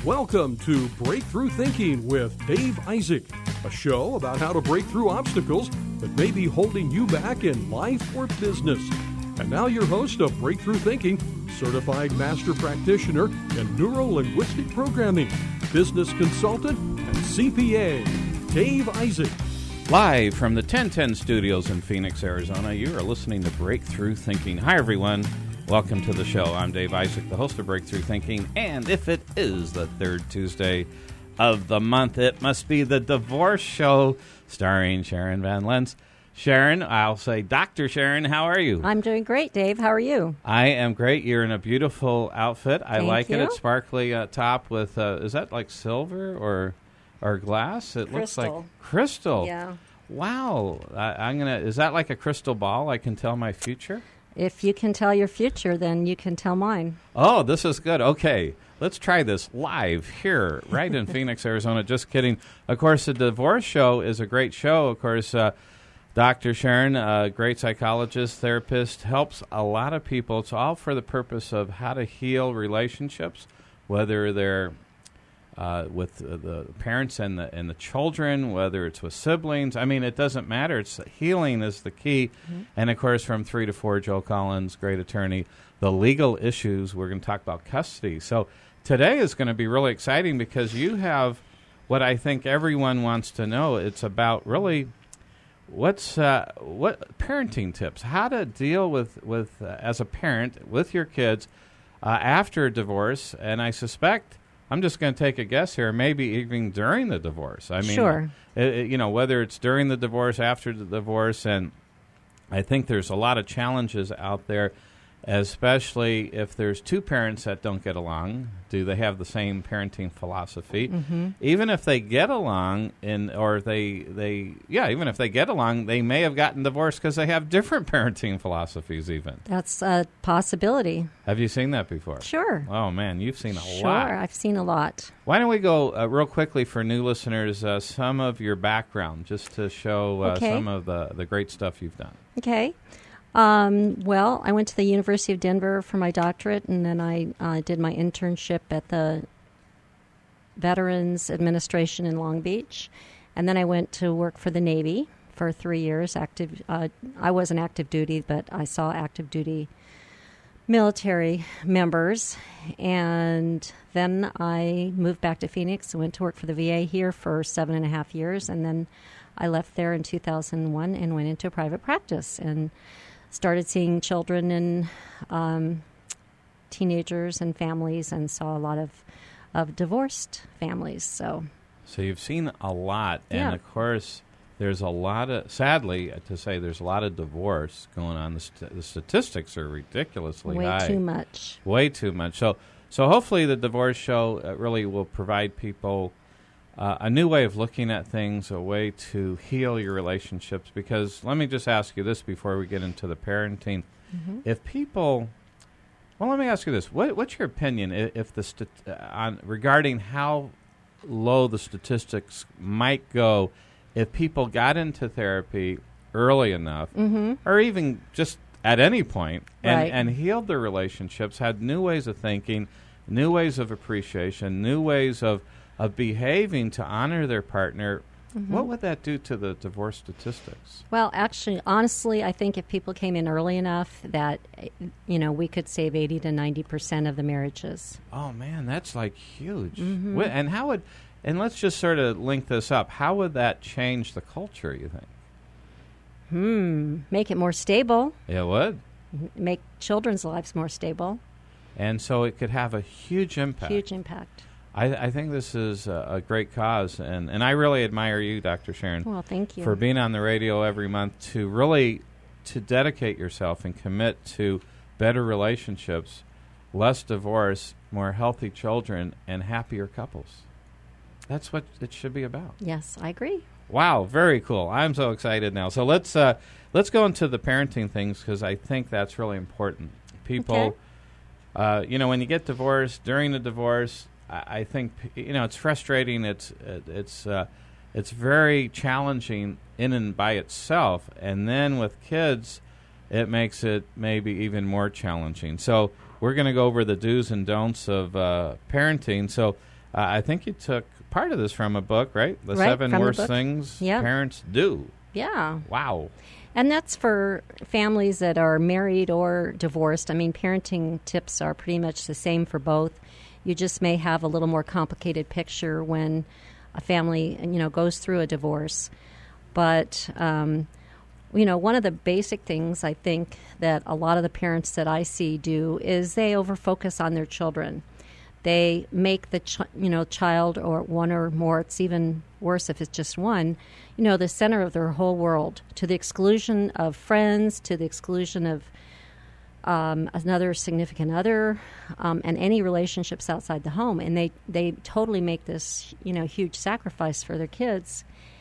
Welcome to Breakthrough Thinking with Dave Isaac, a show about how to break through obstacles that may be holding you back in life or business. And now your host of Breakthrough Thinking, certified master practitioner in neuro-linguistic programming, business consultant, and CPA, Dave Isaac. Live from the 1010 studios in Phoenix, Arizona, you are listening to Breakthrough Thinking. Hi, everyone. Welcome to the show. I'm Dave Isaac, the host of Breakthrough Thinking, and if it is the third Tuesday of the month, it must be the Divorce Show starring Sharon Van Lens. Sharon, I'll say Dr. Sharon, how are you? I'm doing great, Dave. How are you? I am great. You're in a beautiful outfit. I like it. You. It's sparkly top with, is that like silver or glass? It looks like crystal. Yeah. Wow. Is that like a crystal ball? I can tell my future? If you can tell your future, then you can tell mine. Oh, this is good. Okay, let's try this live here, right in Phoenix, Arizona. Just kidding. Of course, the Divorce Show is a great show. Of course, Dr. Sharon, a great psychologist, therapist, helps a lot of people. It's all for the purpose of how to heal relationships, whether they're with the parents and the children, whether it's with siblings. I mean, it doesn't matter. It's healing is the key. Mm-hmm. And, of course, from 3 to 4, Joe Collins, great attorney, the legal issues. We're going to talk about custody. So today is going to be really exciting because you have what I think everyone wants to know. It's about really what parenting tips, how to deal with as a parent with your kids after a divorce. And I suspect, I'm just going to take a guess here, maybe even during the divorce. I mean, sure. Whether it's during the divorce, after the divorce, and I think there's a lot of challenges out there, especially if there's two parents that don't get along. Do they have the same parenting philosophy? Mm-hmm. Even if they get along, even if they get along, they may have gotten divorced because they have different parenting philosophies even. That's a possibility. Have you seen that before? Sure. Oh, man, you've seen a lot. Sure, I've seen a lot. Why don't we go real quickly for new listeners, some of your background, just to show some of the great stuff you've done. Okay. Well, I went to the University of Denver for my doctorate, and then I did my internship at the Veterans Administration in Long Beach. And then I went to work for the Navy for 3 years. I wasn't active duty, but I saw active duty military members. And then I moved back to Phoenix and went to work for the VA here for 7.5 years. And then I left there in 2001 and went into private practice and started seeing children and teenagers and families, and saw a lot of divorced families. So you've seen a lot, yeah. And of course, there's a lot of, sadly to say, there's a lot of divorce going on. The statistics are ridiculously high. Way too much. So hopefully the Divorce Show really will provide people a new way of looking at things, a way to heal your relationships. Because let me just ask you this before we get into the parenting. Mm-hmm. If people, let me ask you this: what's your opinion if regarding how low the statistics might go if people got into therapy early enough, mm-hmm. or even just at any point, and healed their relationships, had new ways of thinking, new ways of appreciation, new ways of behaving to honor their partner, mm-hmm. What would that do to the divorce statistics? Well, actually, honestly, I think if people came in early enough that, we could save 80 to 90% of the marriages. Oh, man, that's like huge. Mm-hmm. And let's just sort of link this up. How would that change the culture, you think? Make it more stable. It would. Make children's lives more stable. And so it could have a huge impact. Huge impact. I think this is a great cause, and I really admire you, Dr. Sharon. Well, thank you. For being on the radio every month to dedicate yourself and commit to better relationships, less divorce, more healthy children, and happier couples. That's what it should be about. Yes, I agree. Wow, very cool. I'm so excited now. So let's go into the parenting things, because I think that's really important. People, when you get divorced, during the divorce, I think it's frustrating. It's very challenging in and by itself, and then with kids, it makes it maybe even more challenging. So we're going to go over the do's and don'ts of parenting. So I think you took part of this from a book, right? The Right, 7 from the Worst book. Things Yeah. Parents Do. Yeah. Wow. And that's for families that are married or divorced. I mean, parenting tips are pretty much the same for both. You just may have a little more complicated picture when a family, goes through a divorce. But, one of the basic things I think that a lot of the parents that I see do is they overfocus on their children. They make the child, or one or more, it's even worse if it's just one, the center of their whole world, to the exclusion of friends, to the exclusion of another significant other, and any relationships outside the home. And they totally make this, huge sacrifice for their kids.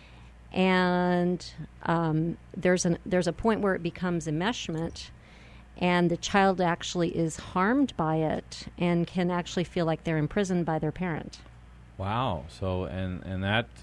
And there's a point where it becomes enmeshment, and the child actually is harmed by it and can actually feel like they're imprisoned by their parent. Wow. So, and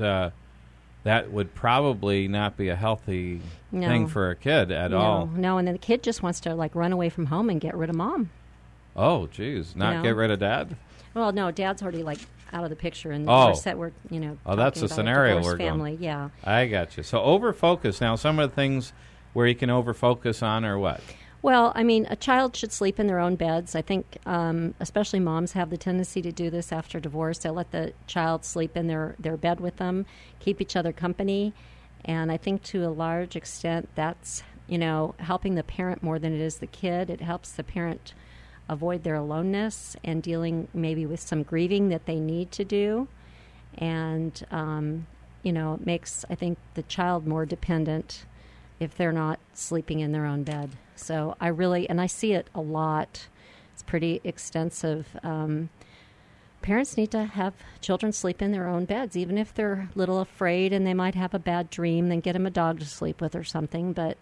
that would probably not be a healthy thing for a kid at all. No, and then the kid just wants to run away from home and get rid of mom. Oh, geez. Not get rid of dad? Well, no, dad's already out of the picture, and Oh, that's the scenario we're family. going. Yeah, I got you. So overfocus. Now, some of the things where you can overfocus on are what? Well, I mean, a child should sleep in their own beds. I think especially moms have the tendency to do this after divorce. They'll let the child sleep in their bed with them, keep each other company. And I think to a large extent that's, helping the parent more than it is the kid. It helps the parent avoid their aloneness and dealing maybe with some grieving that they need to do. And, it makes, I think, the child more dependent if they're not sleeping in their own bed. So I see it a lot. It's pretty extensive. Parents need to have children sleep in their own beds, even if they're a little afraid and they might have a bad dream, then get them a dog to sleep with or something. But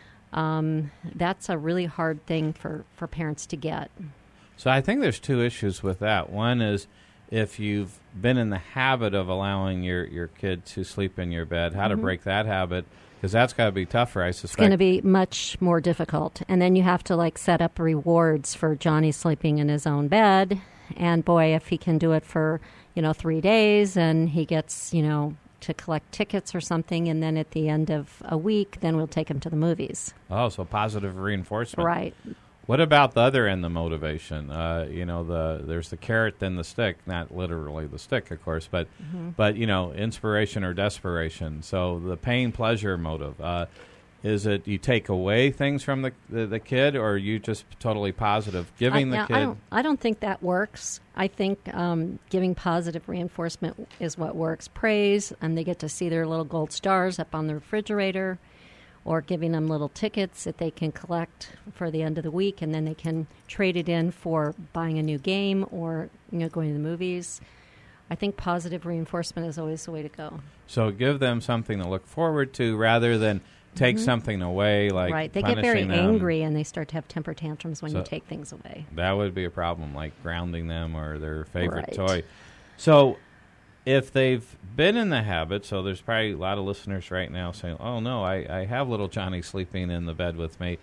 that's a really hard thing for parents to get. So I think there's 2 issues with that. One is if you've been in the habit of allowing your kid to sleep in your bed, how to break that habit. Because that's got to be tougher, I suspect. It's going to be much more difficult. And then you have to, set up rewards for Johnny sleeping in his own bed. And, boy, if he can do it for, 3 days and he gets, to collect tickets or something, and then at the end of a week, then we'll take him to the movies. Oh, so positive reinforcement. Right. What about the other end, the motivation? There's the carrot, then the stick. Not literally the stick, of course, but inspiration or desperation. So the pain-pleasure motive. Is it you take away things from the kid, or are you just totally positive giving the kid? I don't think that works. I think giving positive reinforcement is what works. Praise, and they get to see their little gold stars up on the refrigerator, or giving them little tickets that they can collect for the end of the week, and then they can trade it in for buying a new game or going to the movies. I think positive reinforcement is always the way to go. So give them something to look forward to rather than take something away, like right. They punishing get very them. Angry and they start to have temper tantrums when you take things away. That would be a problem, like grounding them or their favorite Right. toy. So if they've been in the habit, so there's probably a lot of listeners right now saying, oh, no, I have little Johnny sleeping in the bed with me.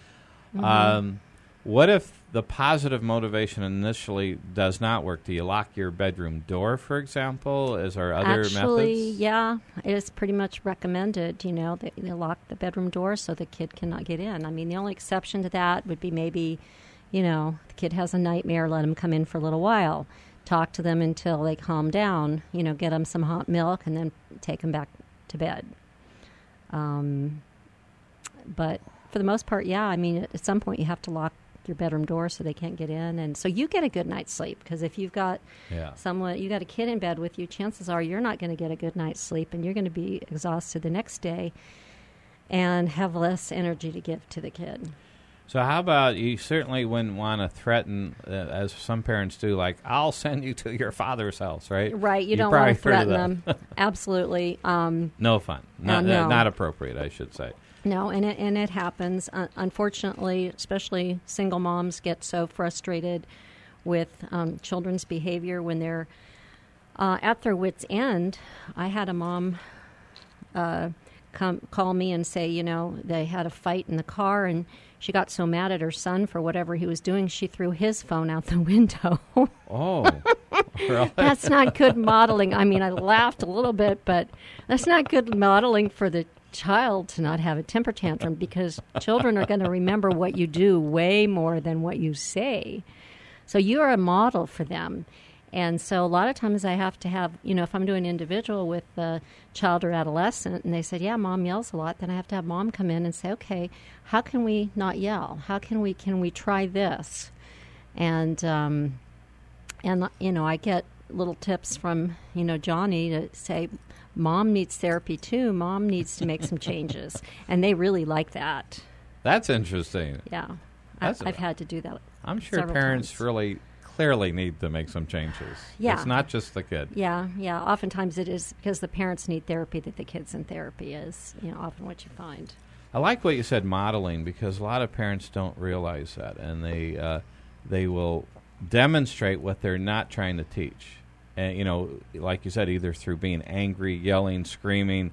What if the positive motivation initially does not work? Do you lock your bedroom door, for example? Is there other Actually, methods? yeah, it is pretty much recommended, that they lock the bedroom door so the kid cannot get in. I mean, the only exception to that would be maybe, the kid has a nightmare, let him come in for a little while. Talk to them until they calm down, get them some hot milk and then take them back to bed. But for the most part, yeah, I mean, at some point you have to lock your bedroom door so they can't get in. And so you get a good night's sleep, because if you've got you got a kid in bed with you, chances are you're not going to get a good night's sleep and you're going to be exhausted the next day and have less energy to give to the kid. So how about you certainly wouldn't want to threaten, as some parents do, like, I'll send you to your father's house, right? Right. You don't want to threaten them. Absolutely. No fun. No. Not appropriate, I should say. No, and it happens. Unfortunately, especially single moms get so frustrated with children's behavior when they're at their wits' end. I had a mom call me and say, they had a fight in the car, and she got so mad at her son for whatever he was doing, she threw his phone out the window. Oh, really? That's not good modeling. I mean, I laughed a little bit, but that's not good modeling for the child to not have a temper tantrum, because children are going to remember what you do way more than what you say. So you're a model for them. And so a lot of times I have to have, if I'm doing individual with a child or adolescent, and they said, yeah, mom yells a lot, then I have to have mom come in and say, okay, how can we not yell? How can we try this? And I get little tips from, Johnny to say, mom needs therapy too. Mom needs to make some changes. And they really like that. That's interesting. Yeah. I've had to do that. I'm sure parents times. Really clearly need to make some changes. Yeah. It's not just the kid. Yeah. Oftentimes it is because the parents need therapy that the kids in therapy is, often what you find. I like what you said, modeling, because a lot of parents don't realize that, and they will demonstrate what they're not trying to teach. And, like you said, either through being angry, yelling, screaming.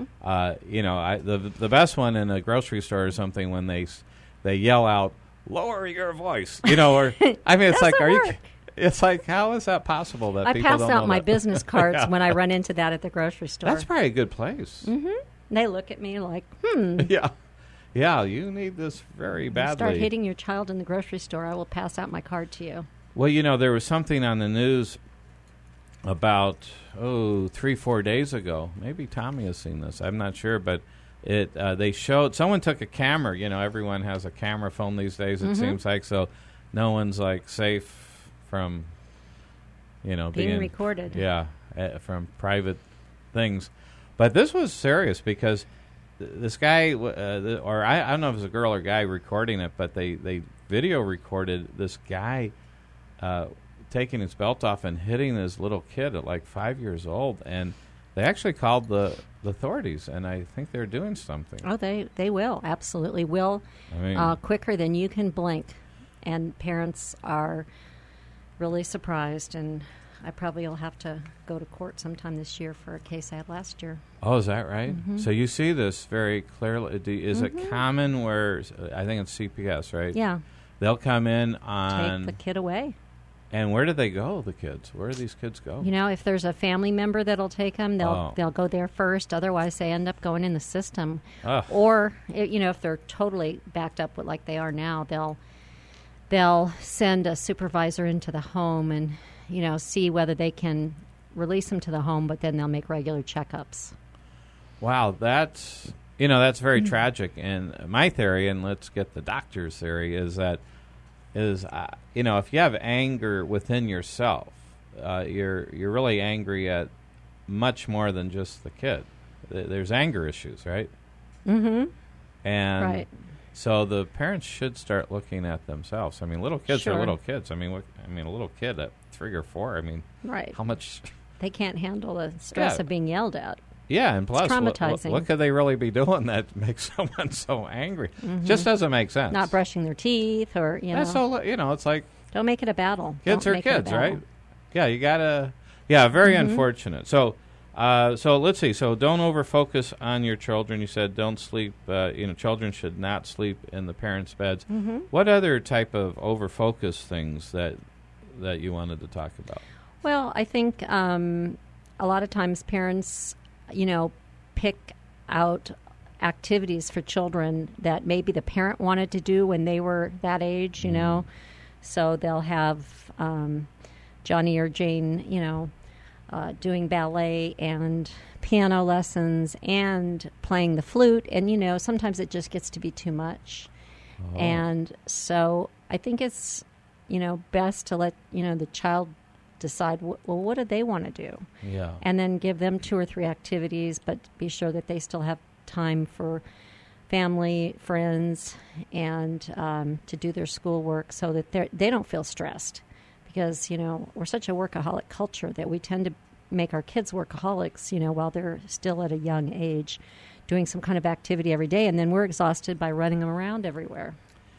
Mm-hmm. The best one in a grocery store or something when they yell out, lower your voice, or I mean, it's like, it's like, how is that possible that people don't know I pass out my that? business cards when I run into that at the grocery store. That's probably a good place. Mm-hmm. They look at me like, Yeah, you need this very badly. You start hitting your child in the grocery store, I will pass out my card to you. Well, there was something on the news about 3-4 days ago. Maybe Tommy has seen this. I'm not sure, but they showed someone took a camera. Everyone has a camera phone these days. It seems like, so no one's like safe from being recorded. Yeah, from private things. But this was serious because this guy, or I don't know if it was a girl or guy recording it, but they video recorded this guy taking his belt off and hitting his little kid at like 5 years old, and they actually called the authorities, and I think they're doing something. Oh, they will, absolutely will, quicker than you can blink, and parents are really surprised, and I probably will have to go to court sometime this year for a case I had last year. Oh, is that right? Mm-hmm. So you see this very clearly. Is it common where, I think it's CPS, right? Yeah. They'll come in on... Take the kid away. And where do they go, the kids? Where do these kids go? If there's a family member that'll take them, they'll go there first. Otherwise, they end up going in the system. Or, if they're totally backed up with like they are now, they'll send a supervisor into the home and, see whether they can release them to the home, but then they'll make regular checkups. Wow, that's very tragic. And my theory, and let's get the doctor's theory, is that if you have anger within yourself, you're really angry at much more than just the kid. There's anger issues, right? Mm-hmm. And right. So the parents should start looking at themselves. I mean, little kids are little kids. I mean, a little kid at 3 or 4. I mean, right. How much they can't handle the stress of being yelled at. Yeah, and plus, it's traumatizing. What could they really be doing that makes someone so angry? Mm-hmm. Just doesn't make sense. Not brushing their teeth, or That's so, it's like don't make it a battle. Kids are kids, right? Yeah, you gotta. Yeah, very unfortunate. So let's see. So don't overfocus on your children. You said don't sleep. Children should not sleep in the parents' beds. Mm-hmm. What other type of overfocus things that you wanted to talk about? Well, I think a lot of times parents, pick out activities for children that maybe the parent wanted to do when they were that age, So they'll have Johnny or Jane, doing ballet and piano lessons and playing the flute. And, sometimes it just gets to be too much. Oh. And so I think it's, best to let, the child decide, what do they want to do? Yeah. And then give them 2 or 3 activities, but be sure that they still have time for family, friends, and to do their schoolwork so that they don't feel stressed. Because, we're such a workaholic culture that we tend to make our kids workaholics, while they're still at a young age, doing some kind of activity every day, and then we're exhausted by running them around everywhere.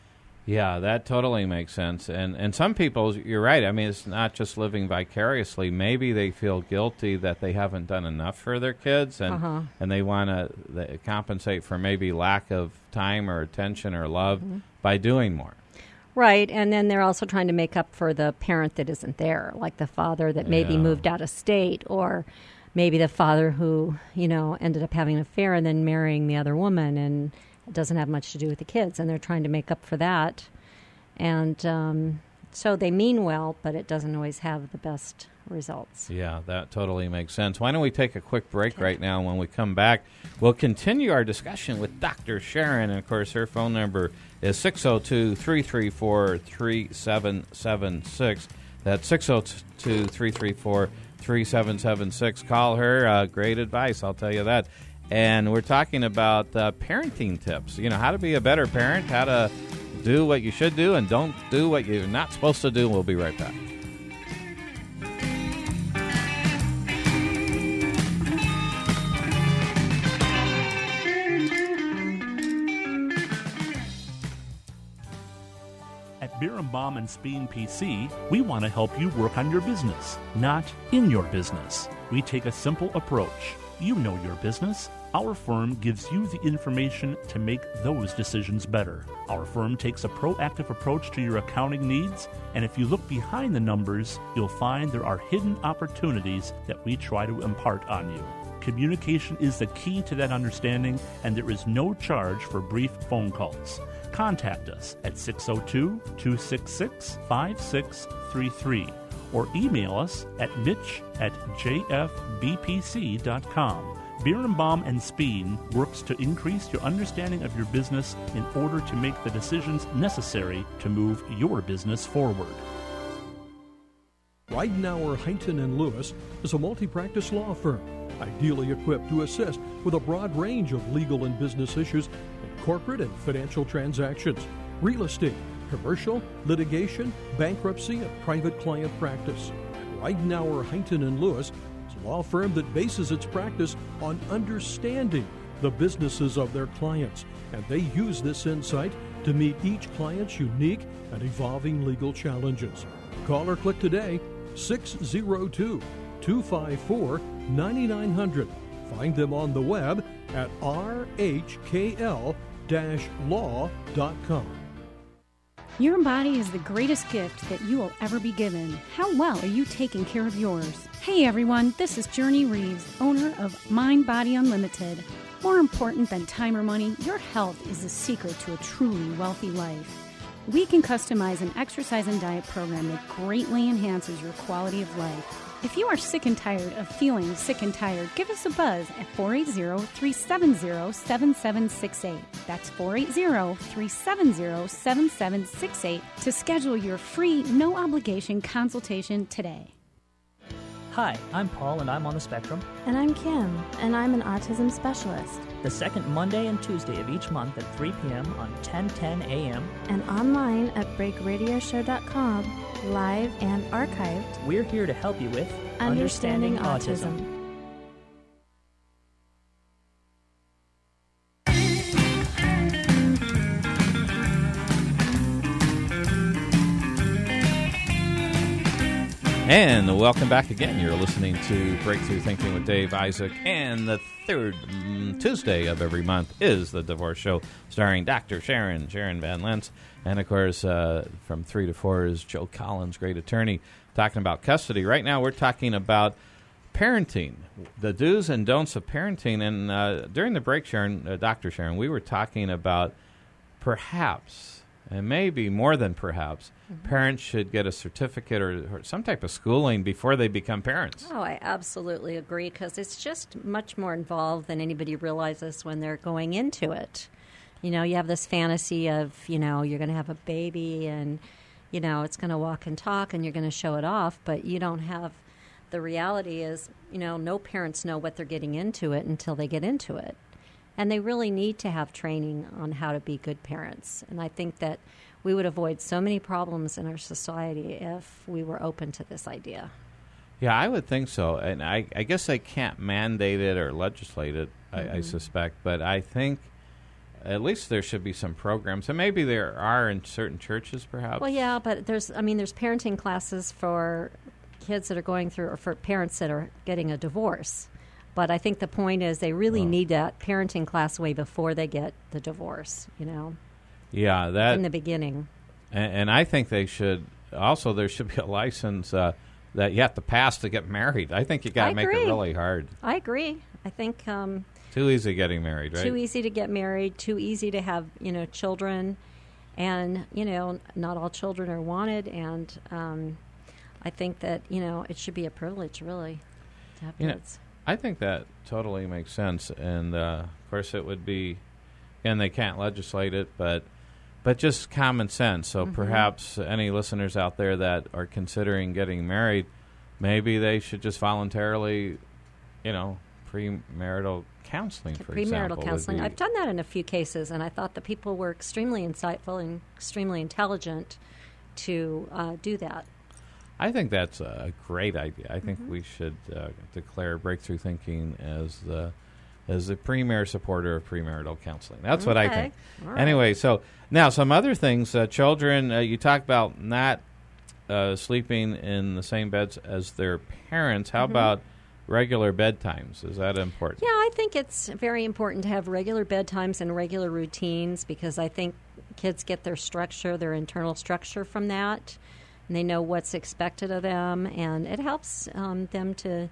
Yeah, that totally makes sense. And some people, you're right. I mean, it's not just living vicariously. Maybe they feel guilty that they haven't done enough for their kids, and they want to compensate for maybe lack of time or attention or love by doing more. Right, and then they're also trying to make up for the parent that isn't there, like the father that maybe moved out of state, or maybe the father who, ended up having an affair and then marrying the other woman, and it doesn't have much to do with the kids, and they're trying to make up for that. And so they mean well, but it doesn't always have the best results. Yeah, that totally makes sense. Why don't we take a quick break right now? When we come back, we'll continue our discussion with Dr. Sharon. And, of course, her phone number is 602-334-3776. That's 602-334-3776. Call her. Great advice, I'll tell you that. And we're talking about parenting tips. How to be a better parent, how to do what you should do and don't do what you're not supposed to do. We'll be right back. At Birnbaum and Speen PC, we want to help you work on your business, not in your business. We take a simple approach. You know your business. Our firm gives you the information to make those decisions better. Our firm takes a proactive approach to your accounting needs, and if you look behind the numbers, you'll find there are hidden opportunities that we try to impart on you. Communication is the key to that understanding, and there is no charge for brief phone calls. Contact us at 602-266-5633 or email us at mitch@jfbpc.com. Birnbaum and Speen works to increase your understanding of your business in order to make the decisions necessary to move your business forward. Ridenour, Huntington & Lewis is a multi-practice law firm, ideally equipped to assist with a broad range of legal and business issues in corporate and financial transactions, real estate, commercial, litigation, bankruptcy, and private client practice. Ridenour, Huntington & Lewis is a law firm that bases its practice on understanding the businesses of their clients, and they use this insight to meet each client's unique and evolving legal challenges. Call or click today, 602-254-9900. Find them on the web at rhkl-law.com. Your body is the greatest gift that you will ever be given. How well are you taking care of yours? Hey everyone, this is Journey Reeves, owner of Mind Body Unlimited. More important than time or money, your health is the secret to a truly wealthy life. We can customize an exercise and diet program that greatly enhances your quality of life. If you are sick and tired of feeling sick and tired, give us a buzz at 480-370-7768. That's 480-370-7768 to schedule your free, no-obligation consultation today. Hi, I'm Paul, and I'm on the spectrum. And I'm Kim, and I'm an autism specialist. The second Monday and Tuesday of each month at 3 p.m. on 1010 a.m. And online at breakradioshow.com, live and archived. We're here to help you with Understanding Autism. And welcome back again. You're listening to Breakthrough Thinking with Dave Isaac, and the third Tuesday of every month is The Divorce Show, starring Dr. Sharon Van Lentz. And, of course, from 3 to 4 is Joe Collins, great attorney, talking about custody. Right now we're talking about parenting, the do's and don'ts of parenting. And during the break, Dr. Sharon, we were talking about perhaps, and maybe more than perhaps, parents should get a certificate or some type of schooling before they become parents. Oh, I absolutely agree, because it's just much more involved than anybody realizes when they're going into it. You know, you have this fantasy of, you're going to have a baby and, it's going to walk and talk and you're going to show it off, but you don't have, the reality is, no parents know what they're getting into it until they get into it. And they really need to have training on how to be good parents. And I think that we would avoid so many problems in our society if we were open to this idea. Yeah, I would think so. And I guess they can't mandate it or legislate it, I suspect. But I think at least there should be some programs, and maybe there are in certain churches, perhaps. Well, yeah, but there's parenting classes for kids that are going through, or for parents that are getting a divorce. But I think the point is they really need that parenting class way before they get the divorce, Yeah, that in the beginning. And I think they should also. There should be a license that you have to pass to get married. I think you got to make it really hard. I agree. I think too easy getting married, right? Too easy to get married. Too easy to have children, and not all children are wanted. And I think that it should be a privilege, really, to have kids. I think that totally makes sense, and of course it would be, and they can't legislate it, but just common sense. So perhaps any listeners out there that are considering getting married, maybe they should just voluntarily, premarital counseling, for example. Premarital counseling. I've done that in a few cases, and I thought the people were extremely insightful and extremely intelligent to do that. I think that's a great idea. I think we should declare Breakthrough Thinking as the premier supporter of premarital counseling. That's what I think. Right. Anyway, so now some other things. Children, you talk about not sleeping in the same beds as their parents. How about regular bedtimes? Is that important? Yeah, I think it's very important to have regular bedtimes and regular routines, because I think kids get their structure, their internal structure from that. And they know what's expected of them, and it helps them to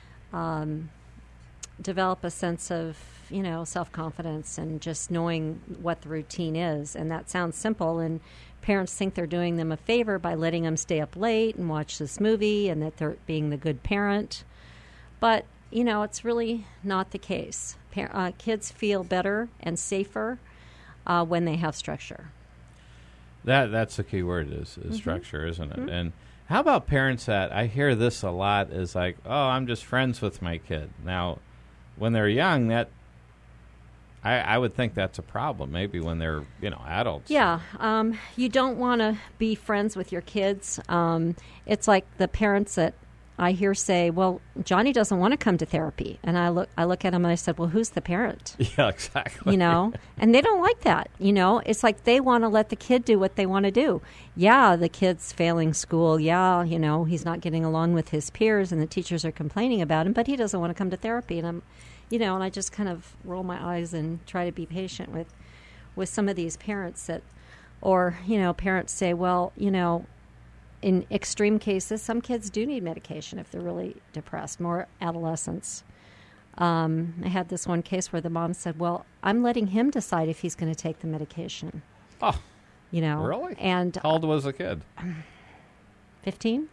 develop a sense of, self-confidence and just knowing what the routine is. And that sounds simple, and parents think they're doing them a favor by letting them stay up late and watch this movie, and that they're being the good parent. But, it's really not the case. Kids feel better and safer when they have structure. That's the key word is structure, isn't it? And how about parents that, I hear this a lot, is like, oh, I'm just friends with my kid. Now, when they're young, that I would think that's a problem. Maybe when they're, adults. Yeah. You don't want to be friends with your kids. It's like the parents that I hear say, well, Johnny doesn't want to come to therapy. And I look at him and I said, well, who's the parent? Yeah, exactly. And they don't like that. It's like they want to let the kid do what they want to do. Yeah, the kid's failing school. Yeah, he's not getting along with his peers and the teachers are complaining about him, but he doesn't want to come to therapy. And and I just kind of roll my eyes and try to be patient with some of these parents or parents say, well, in extreme cases, some kids do need medication if they're really depressed, more adolescents. I had this one case where the mom said, well, I'm letting him decide if he's going to take the medication. Oh, really? And how old was the kid? 15.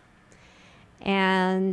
And,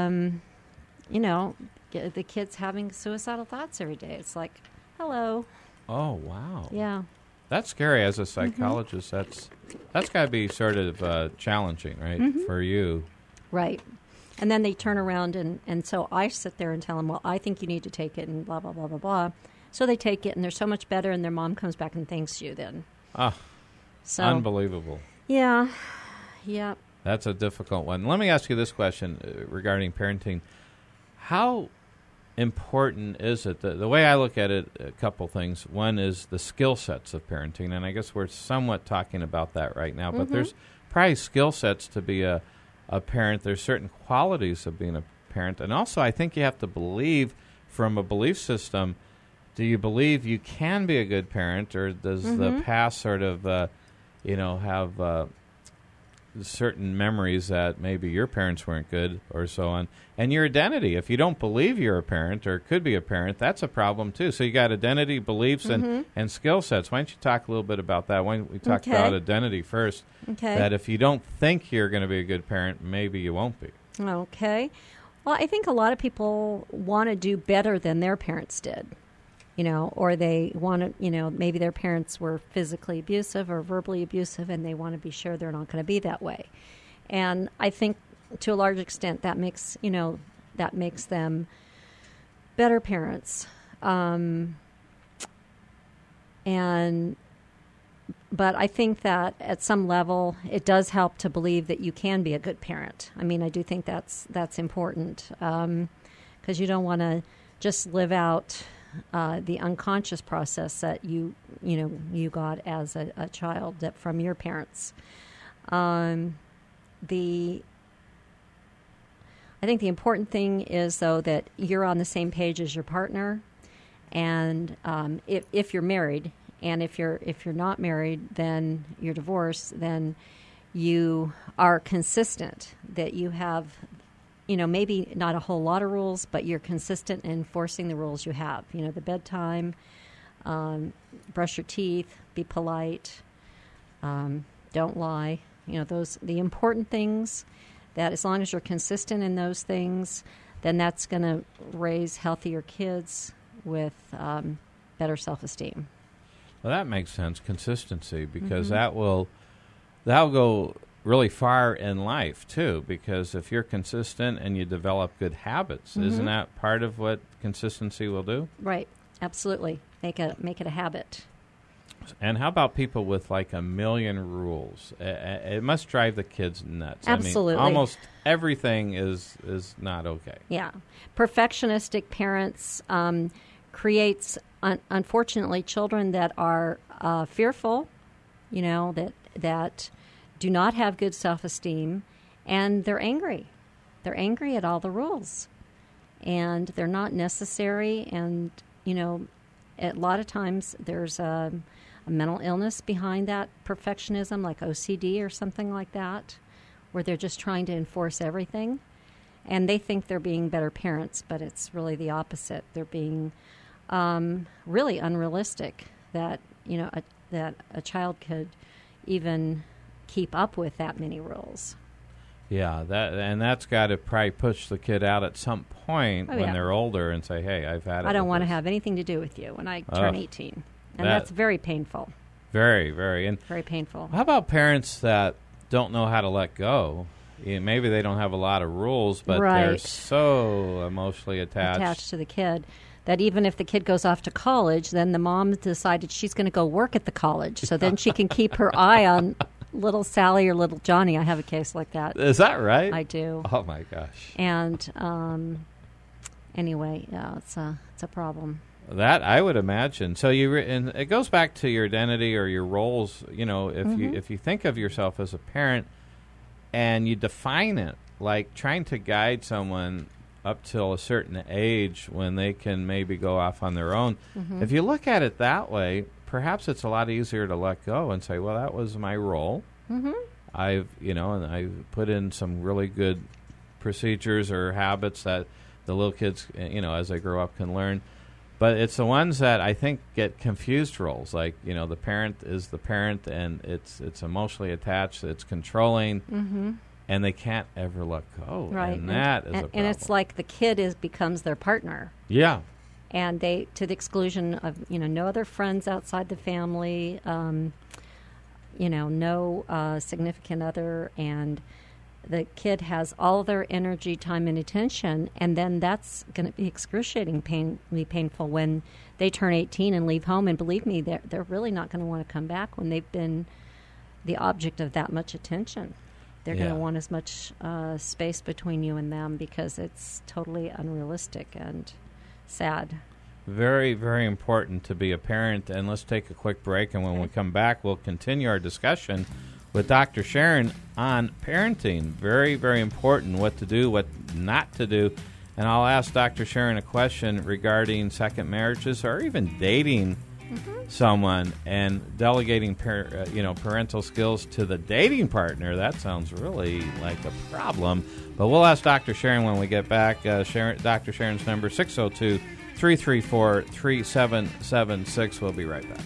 the kid's having suicidal thoughts every day. It's like, hello. Oh, wow. Yeah. That's scary. As a psychologist, that's got to be sort of challenging, right, for you. Right. And then they turn around, and so I sit there and tell them, well, I think you need to take it, and blah, blah, blah, blah, blah. So they take it, and they're so much better, and their mom comes back and thanks you then. So, unbelievable. Yeah. Yeah. That's a difficult one. Let me ask you this question regarding parenting. How important is it? The way I look at it, a couple things. One is the skill sets of parenting, and I guess we're somewhat talking about that right now, but there's probably skill sets to be a parent. There's certain qualities of being a parent, and also I think you have to believe from a belief system. Do you believe you can be a good parent, or does the past sort of, have certain memories that maybe your parents weren't good or so on? And your identity, if you don't believe you're a parent or could be a parent, that's a problem too. So you got identity, beliefs, and skill sets. Why don't you talk a little bit about that? Why don't we talk about identity first? Okay. That if you don't think you're going to be a good parent, maybe you won't be. Okay. Well, I think a lot of people want to do better than their parents did. Or they want to, maybe their parents were physically abusive or verbally abusive, and they want to be sure they're not going to be that way. And I think to a large extent that makes them better parents. But I think that at some level it does help to believe that you can be a good parent. I mean, I do think that's important, because you don't want to just live out the unconscious process that you got as a child from your parents. I think the important thing is, though, that you're on the same page as your partner, and if you're married, and if you're not married, then you're divorced, then you are consistent, that you have, maybe not a whole lot of rules, but you're consistent in enforcing the rules you have. The bedtime, brush your teeth, be polite, don't lie. The important things, that as long as you're consistent in those things, then that's going to raise healthier kids with better self-esteem. Well, that makes sense, consistency, because that'll go really far in life, too, because if you're consistent and you develop good habits, isn't that part of what consistency will do? Right, absolutely. Make it a habit. And how about people with like a million rules? It must drive the kids nuts. Absolutely. I mean, almost everything is not okay. Yeah. Perfectionistic parents creates, unfortunately, children that are fearful, that do not have good self-esteem, and they're angry. They're angry at all the rules, and they're not necessary. And, a lot of times there's a mental illness behind that perfectionism, like OCD or something like that, where they're just trying to enforce everything. And they think they're being better parents, but it's really the opposite. They're being really unrealistic that, that a child could even keep up with that many rules. Yeah, that's got to probably push the kid out at some point when they're older and say, hey, I've had it. I don't want to have anything to do with you when I turn 18. And that's very painful. Very, very. And very painful. How about parents that don't know how to let go? Maybe they don't have a lot of rules, but they're so emotionally attached to the kid that even if the kid goes off to college, then the mom decided she's going to go work at the college. So then she can keep her eye on little Sally or little Johnny. I have a case like that. Is that right? I do. Oh, my gosh. And anyway, yeah, it's a problem. That I would imagine. So and it goes back to your identity or your roles. If you think of yourself as a parent and you define it, like trying to guide someone up till a certain age when they can maybe go off on their own. If you look at it that way, perhaps it's a lot easier to let go and say, well, that was my role. I've put in some really good procedures or habits that the little kids, as they grow up, can learn. But it's the ones that I think get confused roles. Like, the parent is the parent, and it's emotionally attached, it's controlling, and they can't ever let go. Right. And that is a problem. And it's like the kid becomes their partner. Yeah. And they, to the exclusion of, no other friends outside the family, no significant other, and the kid has all their energy, time, and attention, and then that's going to be excruciatingly painful when they turn 18 and leave home. And believe me, they're really not going to want to come back when they've been the object of that much attention. They're going to want as much space between you and them because it's totally unrealistic and sad. Very, very important to be a parent. And let's take a quick break, and when we come back, we'll continue our discussion with Dr. Sharon on parenting. Very, very important, what to do, what not to do. And I'll ask Dr. Sharon a question regarding second marriages or even dating someone and delegating parental skills to the dating partner. That sounds really like a problem. But we'll ask Dr. Sharon when we get back. Dr. Sharon's number, 602-334-3776. We'll be right back.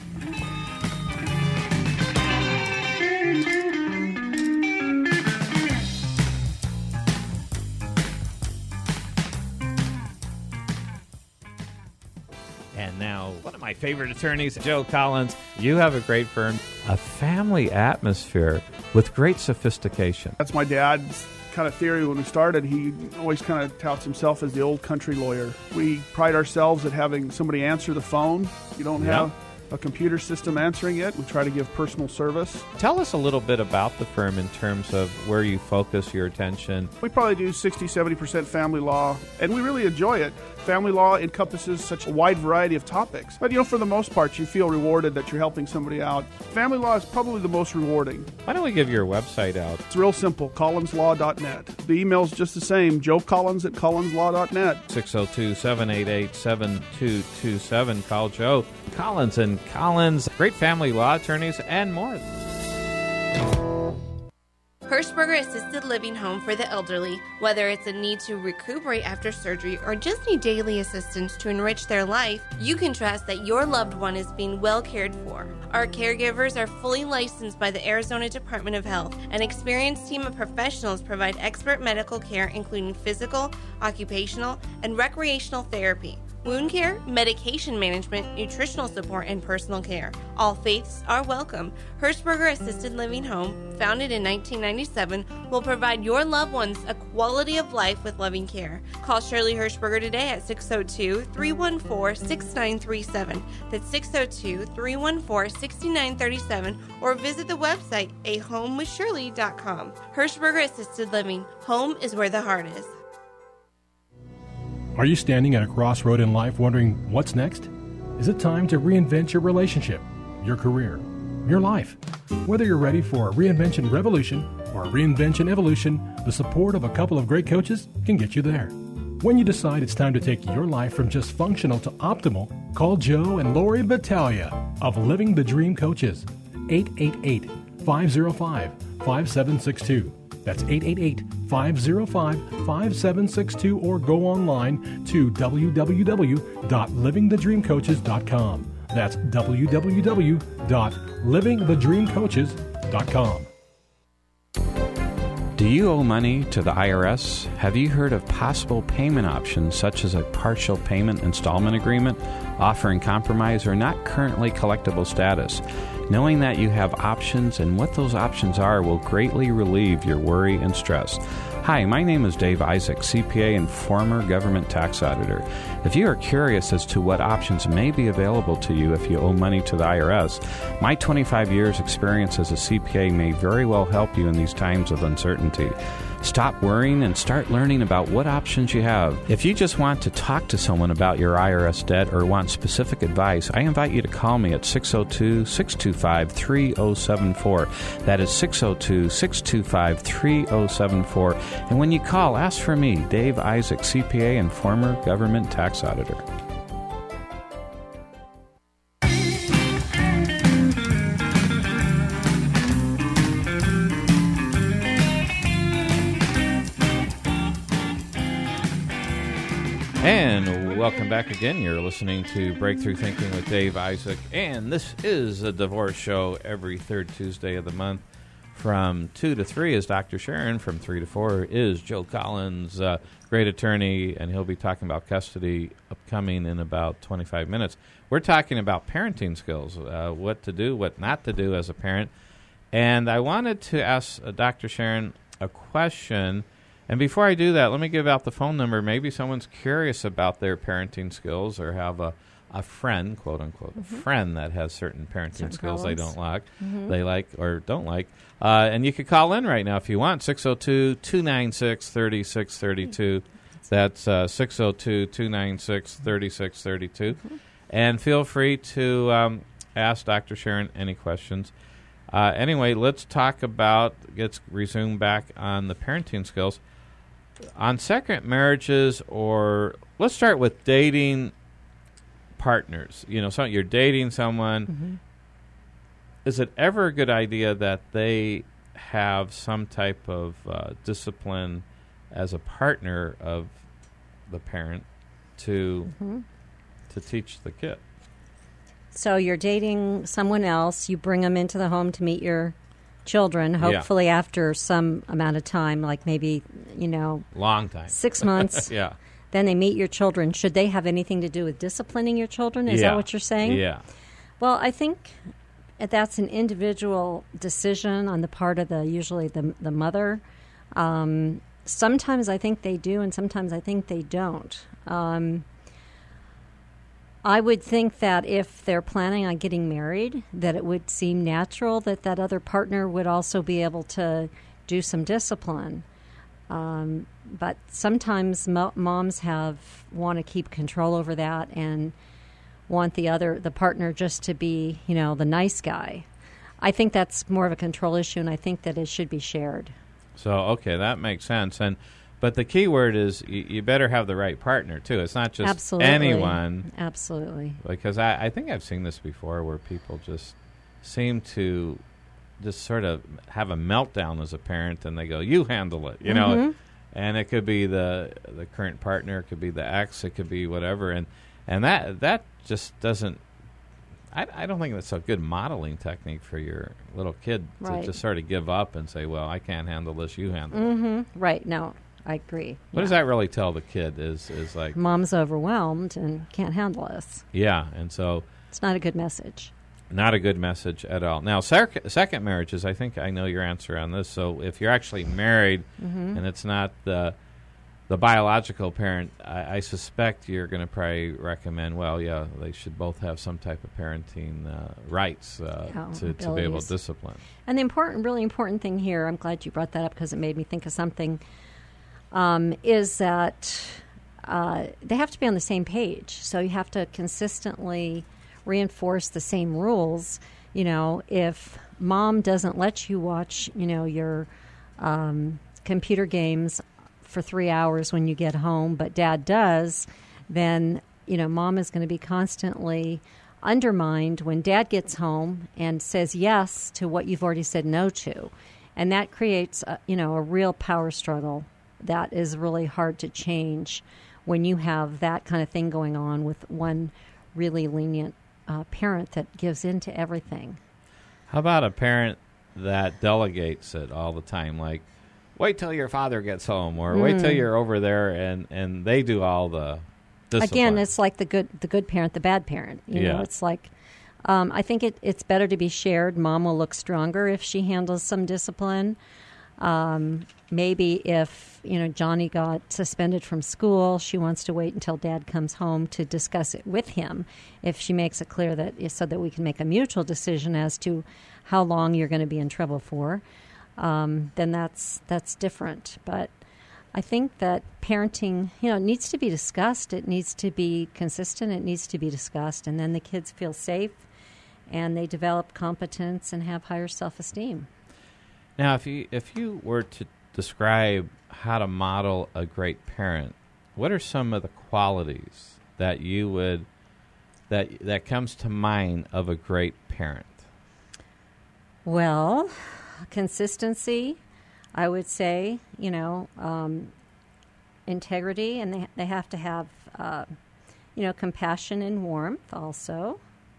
And now, one of my favorite attorneys, Joe Collins. You have a great firm, a family atmosphere with great sophistication. That's my dad's kind of theory when we started. He always kind of touts himself as the old country lawyer. We pride ourselves at having somebody answer the phone. You don't have a computer system answering it. We try to give personal service. Tell us a little bit about the firm in terms of where you focus your attention. We probably do 60-70% family law, and we really enjoy it. Family law encompasses such a wide variety of topics. But, for the most part, you feel rewarded that you're helping somebody out. Family law is probably the most rewarding. Why don't we give your website out? It's real simple, collinslaw.net. The email's just the same, joecollins@collinslaw.net. 602-788-7227. Call Joe Collins and Collins, great family law attorneys and more. Hirschberger Assisted Living Home for the Elderly. Whether it's a need to recuperate after surgery or just need daily assistance to enrich their life, you can trust that your loved one is being well cared for. Our caregivers are fully licensed by the Arizona Department of Health. An experienced team of professionals provide expert medical care including physical, occupational, and recreational therapy, wound care, medication management, nutritional support, and personal care. All faiths are welcome. Hirschberger Assisted Living Home, founded in 1997, will provide your loved ones a quality of life with loving care. Call Shirley Hirschberger today at 602-314-6937. That's 602-314-6937, or visit the website ahomewithshirley.com. Hirschberger Assisted Living. Home is where the heart is. Are you standing at a crossroad in life wondering what's next? Is it time to reinvent your relationship, your career, your life? Whether you're ready for a reinvention revolution or a reinvention evolution, the support of a couple of great coaches can get you there. When you decide it's time to take your life from just functional to optimal, call Joe and Lori Battaglia of Living the Dream Coaches, 888-505-5762. That's 888-505-5762, or go online to www.livingthedreamcoaches.com. That's www.livingthedreamcoaches.com. Do you owe money to the IRS? Have you heard of possible payment options such as a partial payment installment agreement offering compromise or not currently collectible status? Knowing that you have options and what those options are will greatly relieve your worry and stress. Hi, my name is Dave Isaac, CPA and former government tax auditor. If you are curious as to what options may be available to you if you owe money to the IRS, my 25 years experience as a CPA may very well help you in these times of uncertainty. Stop worrying and start learning about what options you have. If you just want to talk to someone about your IRS debt or want specific advice, I invite you to call me at 602-625-3074. That is 602-625-3074. And when you call, ask for me, Dave Isaac, CPA and former government tax auditor. And welcome back again. You're listening to Breakthrough Thinking with Dave Isaac, and this is a divorce show every third Tuesday of the month. From 2 to 3 is Dr. Sharon. From 3 to 4 is Joe Collins, great attorney, and he'll be talking about custody upcoming in about 25 minutes. We're talking about parenting skills, what to do, what not to do as a parent. And I wanted to ask Dr. Sharon a question. And before I do that, let me give out the phone number. Maybe someone's curious about their parenting skills or have a friend, quote unquote, a friend that has certain parenting skills they don't like, they like or don't like. And you could call in right now if you want, 602-296-3632. That's 602-296-3632. And feel free to ask Dr. Sharon any questions. Anyway, let's talk about, let's resume back on the parenting skills. On second marriages, or let's start with dating partners. You know, so you're dating someone. Is it ever a good idea that they have some type of discipline as a partner of the parent to teach the kid? So you're dating someone else. You bring them into the home to meet your children, hopefully after some amount of time, like maybe, long time, 6 months. Yeah. Then they meet your children. Should they have anything to do with disciplining your children? Is that what you're saying? Yeah. Well, I think that's an individual decision on the part of usually the mother. Sometimes I think they do, and sometimes I think they don't. I would think that if they're planning on getting married, that it would seem natural that other partner would also be able to do some discipline. But sometimes moms want to keep control over that and want the partner just to be, the nice guy. I think that's more of a control issue, and I think that it should be shared. So, okay, that makes sense. But the key word is you better have the right partner, too. It's not just Absolutely. anyone. Absolutely. Because I think I've seen this before where people just seem to just sort of have a meltdown as a parent, and they go, you handle it, And it could be the current partner, it could be the ex, it could be whatever. And that just doesn't, I don't think that's a good modeling technique for your little kid to just sort of give up and say, well, I can't handle this, you handle it. Right. No, I agree. What does that really tell the kid is like... Mom's overwhelmed and can't handle us. Yeah, and so... It's not a good message. Not a good message at all. Now, second marriages, I think I know your answer on this. So if you're actually married and it's not the biological parent, I suspect you're going to probably recommend, well, yeah, they should both have some type of parenting rights to be able to discipline. And the really important thing here, I'm glad you brought that up because it made me think of something, is that they have to be on the same page. So you have to consistently reinforce the same rules. If mom doesn't let you watch, your computer games for 3 hours when you get home, but dad does, then, mom is going to be constantly undermined when dad gets home and says yes to what you've already said no to. And that creates, a real power struggle that is really hard to change when you have that kind of thing going on with one really lenient parent that gives in to everything. How about a parent that delegates it all the time, like, wait till your father gets home, or wait till you're over there, and they do all the discipline. Again, it's like the good parent, the bad parent. You know, it's like I think it's better to be shared. Mom will look stronger if she handles some discipline. Maybe if Johnny got suspended from school, she wants to wait until dad comes home to discuss it with him. If she makes it clear so that we can make a mutual decision as to how long you're going to be in trouble for, then that's different. But I think that parenting, needs to be discussed. It needs to be consistent. It needs to be discussed, and then the kids feel safe, and they develop competence and have higher self-esteem. Now, if you were to describe how to model a great parent, what are some of the qualities that you would that comes to mind of a great parent? Well, consistency, I would say, integrity, and they have to have, compassion and warmth also.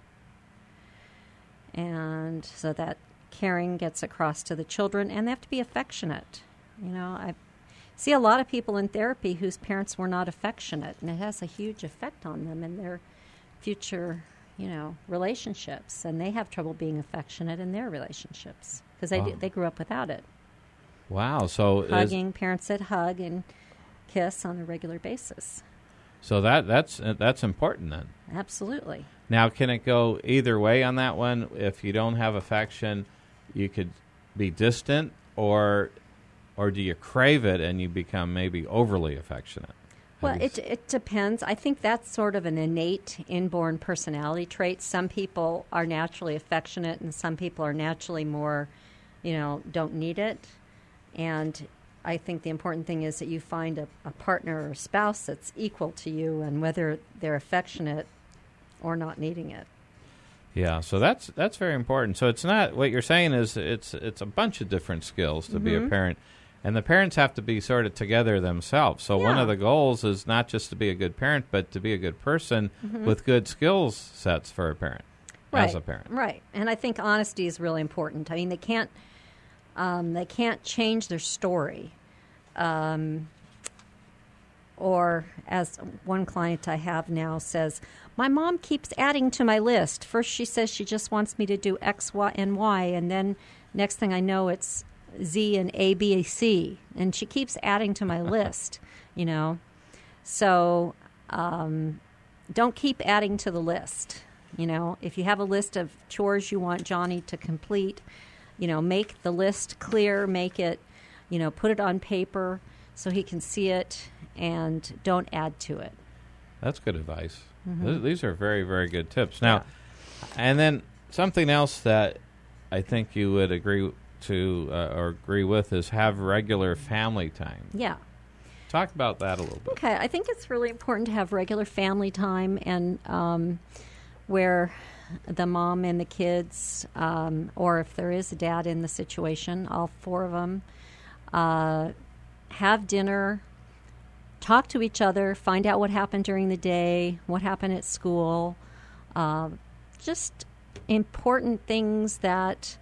And so that caring gets across to the children, and they have to be affectionate. I see a lot of people in therapy whose parents were not affectionate, and it has a huge effect on them and their future, relationships, and they have trouble being affectionate in their relationships because they grew up without it. Wow. So hugging, parents that hug and kiss on a regular basis. So that's important then. Absolutely. Now, can it go either way on that one? If you don't have affection, you could be distant, or do you crave it and you become maybe overly affectionate? Well, it depends. I think that's sort of an innate, inborn personality trait. Some people are naturally affectionate, and some people are naturally more, don't need it. And I think the important thing is that you find a partner or spouse that's equal to you, and whether they're affectionate or not needing it. Yeah, so that's very important. So it's not, what you're saying is it's a bunch of different skills to be a parent, and the parents have to be sort of together themselves. So one of the goals is not just to be a good parent, but to be a good person with good skills sets for a parent, as a parent. Right, and I think honesty is really important. I mean, they can't change their story. Or as one client I have now says, my mom keeps adding to my list. First she says she just wants me to do X, Y, and Y, and then next thing I know it's Z and A, B, C. And she keeps adding to my list, So don't keep adding to the list. If you have a list of chores you want Johnny to complete, make the list clear, make it, put it on paper. so he can see it and don't add to it. That's good advice. Mhm. These are very, very good tips. Now, and then something else that I think you would agree to or agree with is have regular family time. Yeah. Talk about that a little bit. Okay, I think it's really important to have regular family time, and where the mom and the kids, or if there is a dad in the situation, all four of them, have dinner, talk to each other, find out what happened during the day, what happened at school, just important things that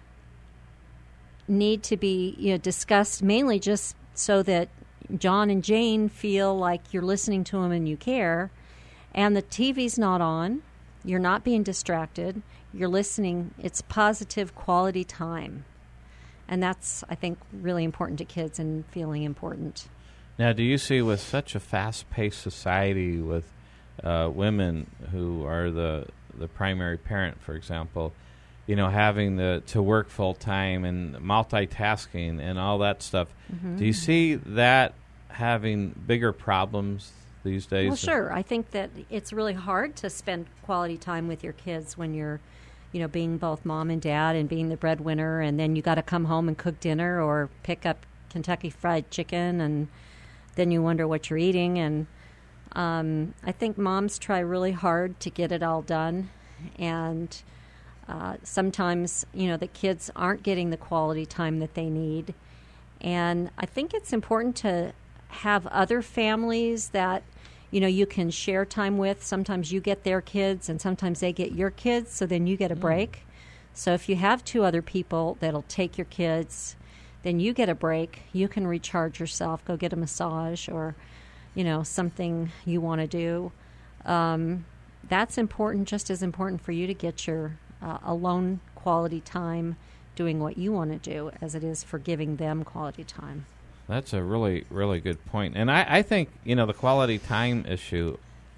need to be discussed, mainly just so that John and Jane feel like you're listening to them and you care, and the TV's not on, you're not being distracted, you're listening. It's positive quality time, and that's, I think, really important to kids and feeling important. Now, do you see with such a fast-paced society with women who are the primary parent, for example, having to work full-time and multitasking and all that stuff, do you see that having bigger problems these days? Well, sure. I think that it's really hard to spend quality time with your kids when you're, being both mom and dad and being the breadwinner, and then you got to come home and cook dinner or pick up Kentucky Fried Chicken, and then you wonder what you're eating. And I think moms try really hard to get it all done, and sometimes, the kids aren't getting the quality time that they need. And I think it's important to have other families that, you can share time with. Sometimes you get their kids and sometimes they get your kids, so then you get a break. So if you have two other people that'll take your kids, then you get a break. You can recharge yourself, go get a massage or, something you want to do. That's important, just as important for you to get your alone quality time doing what you want to do as it is for giving them quality time. That's a really, really good point. And I think, the quality time issue,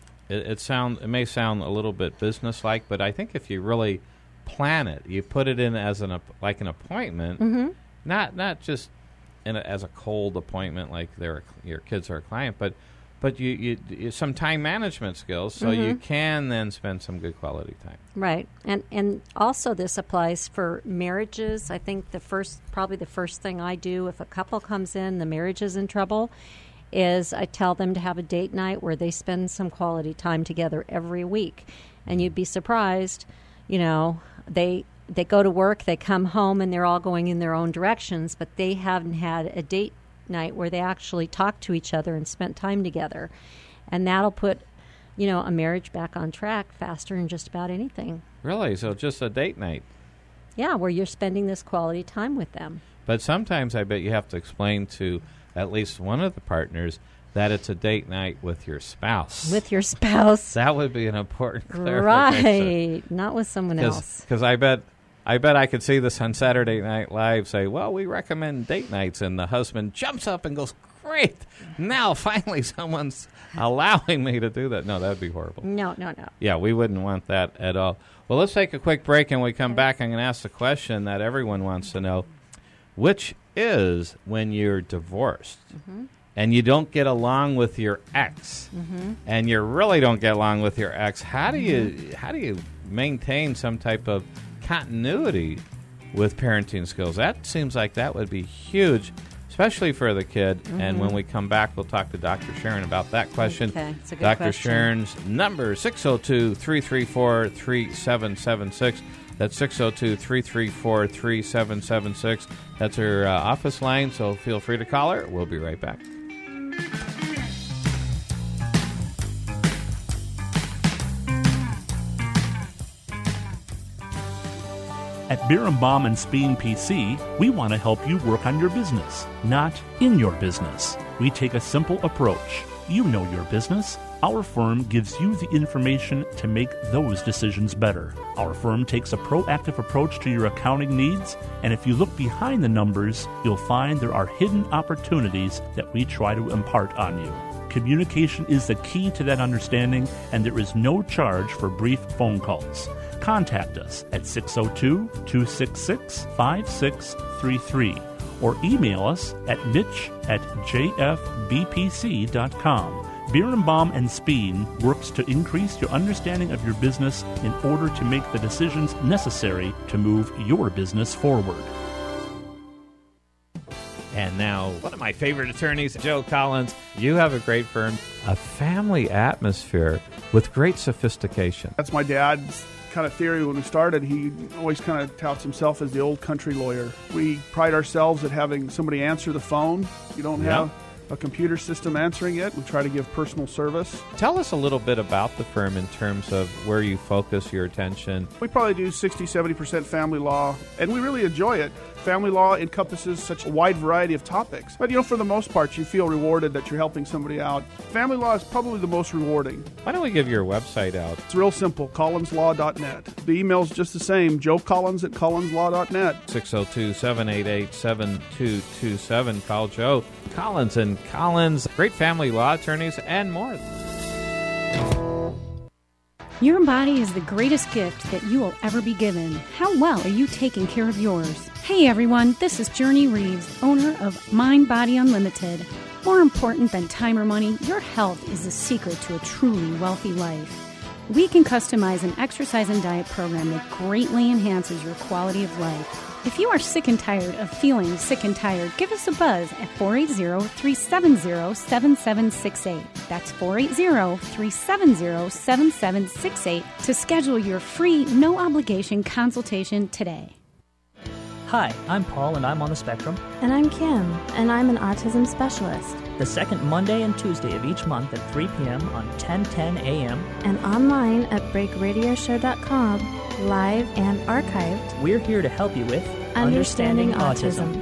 it may sound a little bit business-like, but I think if you really plan it, you put it in as an appointment, not just as a cold appointment like your kids are a client, but you some time management skills so you can then spend some good quality time. Right. And also this applies for marriages. I think probably the first thing I do if a couple comes in, the marriage is in trouble, is I tell them to have a date night where they spend some quality time together every week. And you'd be surprised, they go to work, they come home, and they're all going in their own directions, but they haven't had a date night where they actually talked to each other and spent time together. And that'll put, a marriage back on track faster than just about anything. Really? So just a date night? Yeah, where you're spending this quality time with them. But sometimes I bet you have to explain to at least one of the partners that it's a date night with your spouse. With your spouse. That would be an important clarification. Right. Not with someone else. Because I bet I could see this on Saturday Night Live say, well, we recommend date nights, and the husband jumps up and goes, great, now finally someone's allowing me to do that. No, that would be horrible. No. Yeah, we wouldn't want that at all. Well, let's take a quick break, and when we come back, I'm going to ask the question that everyone wants to know, which is when you're divorced and you don't get along with your ex, and you really don't get along with your ex, how do you maintain some type of continuity with parenting skills? That seems like that would be huge, especially for the kid. And when we come back, we'll talk to Dr. Sharon about that question. Okay, it's a good Dr. question. Sharon's number, 602-334-3776. That's 602-334-3776. That's her office line, so feel free to call her. We'll be right back. At Birnbaum and Speen PC, we want to help you work on your business, not in your business. We take a simple approach. You know your business. Our firm gives you the information to make those decisions better. Our firm takes a proactive approach to your accounting needs, and if you look behind the numbers, you'll find there are hidden opportunities that we try to impart on you. Communication is the key to that understanding, and there is no charge for brief phone calls. Contact us at 602-266-5633 or email us at mitch@jfbpc.com. Birnbaum and Speen works to increase your understanding of your business in order to make the decisions necessary to move your business forward. And now, one of my favorite attorneys, Joe Collins. You have a great firm, a family atmosphere with great sophistication. That's my dad's kind of theory when we started. He always kind of touts himself as the old country lawyer. We pride ourselves at having somebody answer the phone. You don't have a computer system answering it. We try to give personal service. Tell us a little bit about the firm in terms of where you focus your attention. We probably do 60-70% family law, and we really enjoy it. Family law encompasses such a wide variety of topics. But, for the most part, you feel rewarded that you're helping somebody out. Family law is probably the most rewarding. Why don't we give your website out? It's real simple, collinslaw.net. The email's just the same, joecollins@collinslaw.net. 602-788-7227. Call Joe Collins and Collins. Great family law attorneys and more. Your body is the greatest gift that you will ever be given. How well are you taking care of yours? Hey everyone, this is Journey Reeves, owner of Mind Body Unlimited. More important than time or money, your health is the secret to a truly wealthy life. We can customize an exercise and diet program that greatly enhances your quality of life. If you are sick and tired of feeling sick and tired, give us a buzz at 480-370-7768. That's 480-370-7768 to schedule your free, no-obligation consultation today. Hi, I'm Paul, and I'm on the Spectrum. And I'm Kim, and I'm an autism specialist. The second Monday and Tuesday of each month at 3 p.m. on 1010 a.m. And online at breakradioshow.com, live and archived. We're here to help you with Understanding Autism.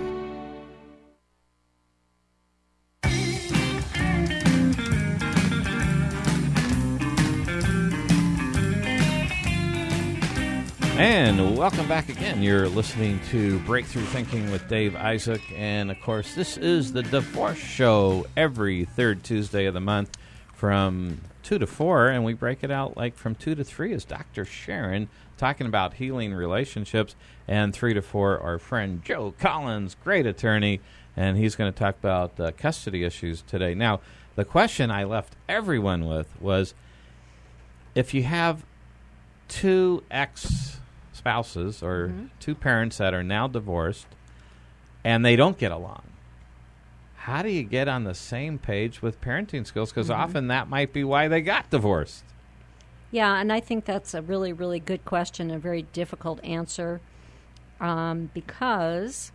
And welcome back again. You're listening to Breakthrough Thinking with Dave Isaac. And, of course, this is the Divorce Show every third Tuesday of the month from 2 to 4. And we break it out like from 2 to 3 is Dr. Sharon talking about healing relationships. And 3 to 4, our friend Joe Collins, great attorney. And he's going to talk about custody issues today. Now, the question I left everyone with was, if you have two ex-spouses or two parents that are now divorced and they don't get along, how do you get on the same page with parenting skills? Because often that might be why they got divorced. Yeah, and I think that's a really, really good question, a very difficult answer, because,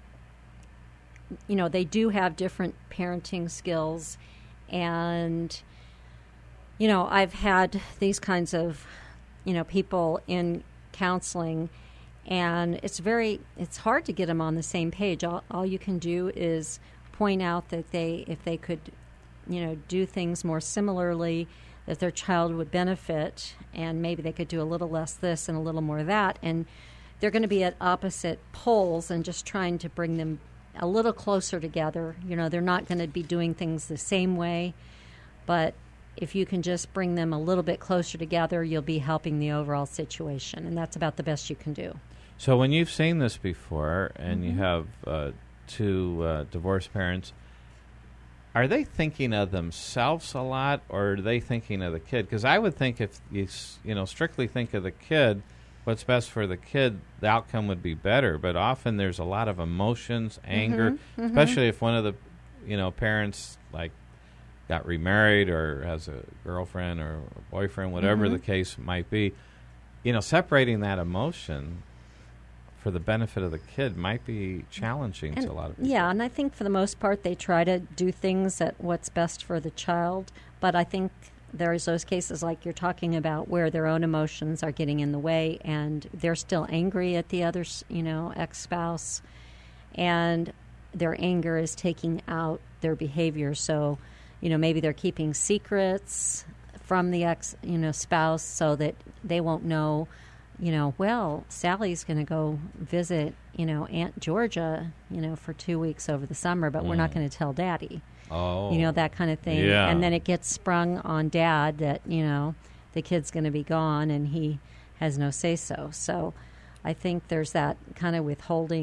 they do have different parenting skills. And, I've had these kinds of people in counseling, and it's hard to get them on the same page. All you can do is point out that if they could, do things more similarly, that their child would benefit, and maybe they could do a little less this and a little more that, and they're going to be at opposite poles, and just trying to bring them a little closer together. They're not going to be doing things the same way, but if you can just bring them a little bit closer together, you'll be helping the overall situation, and that's about the best you can do. So when you've seen this before, and you have two divorced parents, are they thinking of themselves a lot, or are they thinking of the kid? Because I would think if you strictly think of the kid, what's best for the kid, the outcome would be better. But often there's a lot of emotions, anger, especially if one of the parents got remarried or has a girlfriend or a boyfriend, whatever the case might be. Separating that emotion for the benefit of the kid might be challenging to a lot of people. Yeah, and I think for the most part they try to do things at what's best for the child. But I think there's those cases like you're talking about where their own emotions are getting in the way, and they're still angry at the other, ex-spouse, and their anger is taking out their behavior. So, maybe they're keeping secrets from the spouse so that they won't know, well, Sally's going to go visit, Aunt Georgia, for 2 weeks over the summer, but we're not going to tell Daddy. Oh. That kind of thing. Yeah. And then it gets sprung on Dad that, the kid's going to be gone and he has no say-so. So I think there's that kind of withholding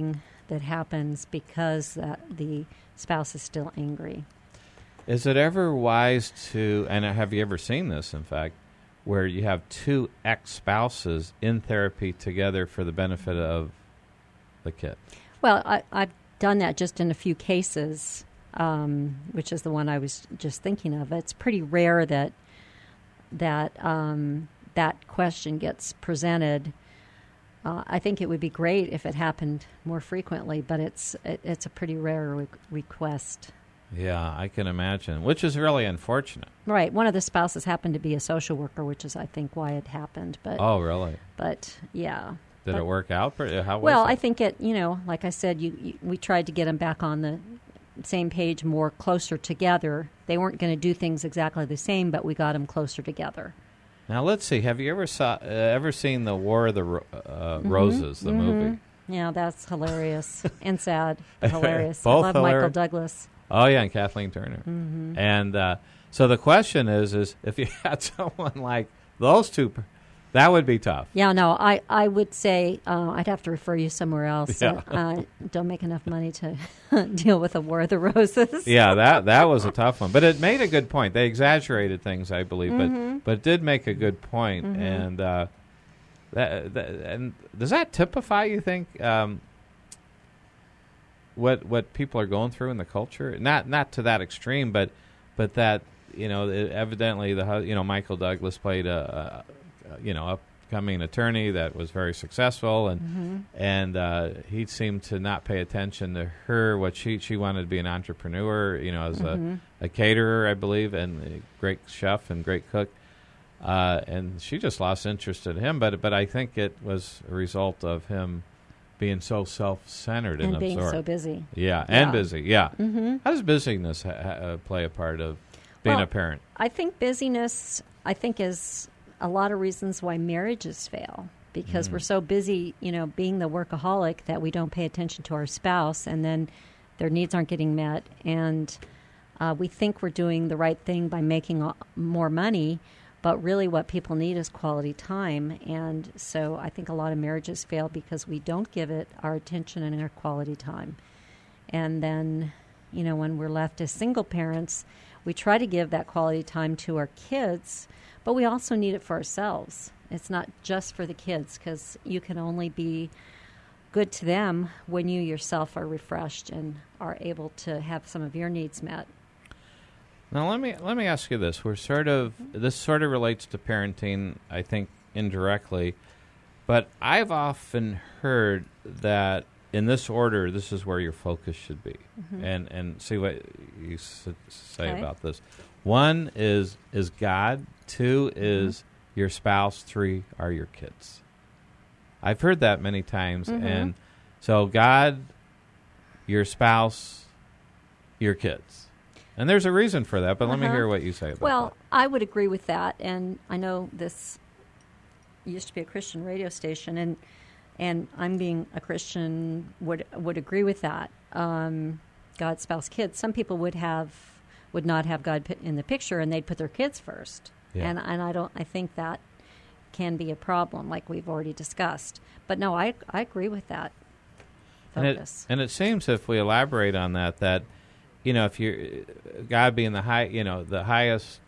that happens because the spouse is still angry. Is it ever wise to, and have you ever seen this, in fact, where you have two ex-spouses in therapy together for the benefit of the kid? Well, I've done that just in a few cases, which is the one I was just thinking of. It's pretty rare that question gets presented. I think it would be great if it happened more frequently, but it's a pretty rare request. Yeah, I can imagine, which is really unfortunate. Right. One of the spouses happened to be a social worker, which is, I think, why it happened. But oh, really? But, yeah. Did it work out? How was well, it? I think it, like I said, we tried to get them back on the same page, more closer together. They weren't going to do things exactly the same, but we got them closer together. Now, let's see. Have you ever seen the War of the Roses, the movie? Yeah, that's hilarious and sad, but hilarious. Both I love hilarious. Michael Douglas. Oh, yeah, and Kathleen Turner. Mm-hmm. And so the question is if you had someone like those two, that would be tough. Yeah, no, I would say I'd have to refer you somewhere else. Yeah. Don't make enough money to deal with the War of the Roses. Yeah, that was a tough one. But it made a good point. They exaggerated things, I believe, but it did make a good point. And and does that typify, you think, what people are going through in the culture? Not to that extreme, but that evidently Michael Douglas played a upcoming attorney that was very successful, and he seemed to not pay attention to her. What she wanted to be an entrepreneur, as a caterer, I believe, and a great chef and great cook. And she just lost interest in him, but I think it was a result of him being so self-centered and being absorbed. so busy. Yeah, and busy. Yeah. Mm-hmm. How does busyness play a part of being a parent? I think busyness, is a lot of reasons why marriages fail, because we're so busy, being the workaholic that we don't pay attention to our spouse, and then their needs aren't getting met, and we think we're doing the right thing by making more money, but really what people need is quality time. And so I think a lot of marriages fail because we don't give it our attention and our quality time. And then, when we're left as single parents, we try to give that quality time to our kids, but we also need it for ourselves. It's not just for the kids, because you can only be good to them when you yourself are refreshed and are able to have some of your needs met. Now let me ask you this. This sort of relates to parenting, I think, indirectly, but I've often heard that in this order, this is where your focus should be, and see what you say about this. 1 is God. 2 is your spouse. 3 are your kids. I've heard that many times, and so God, your spouse, your kids. And there's a reason for that, but let me hear what you say about that. Well, I would agree with that, and I know this used to be a Christian radio station, and I'm being a Christian would agree with that. God, spouse, kids. Some people would not have God in the picture, and they'd put their kids first. Yeah. And I think that can be a problem, like we've already discussed. But no, I agree with that focus. And it seems, if we elaborate on that if you're God being the highest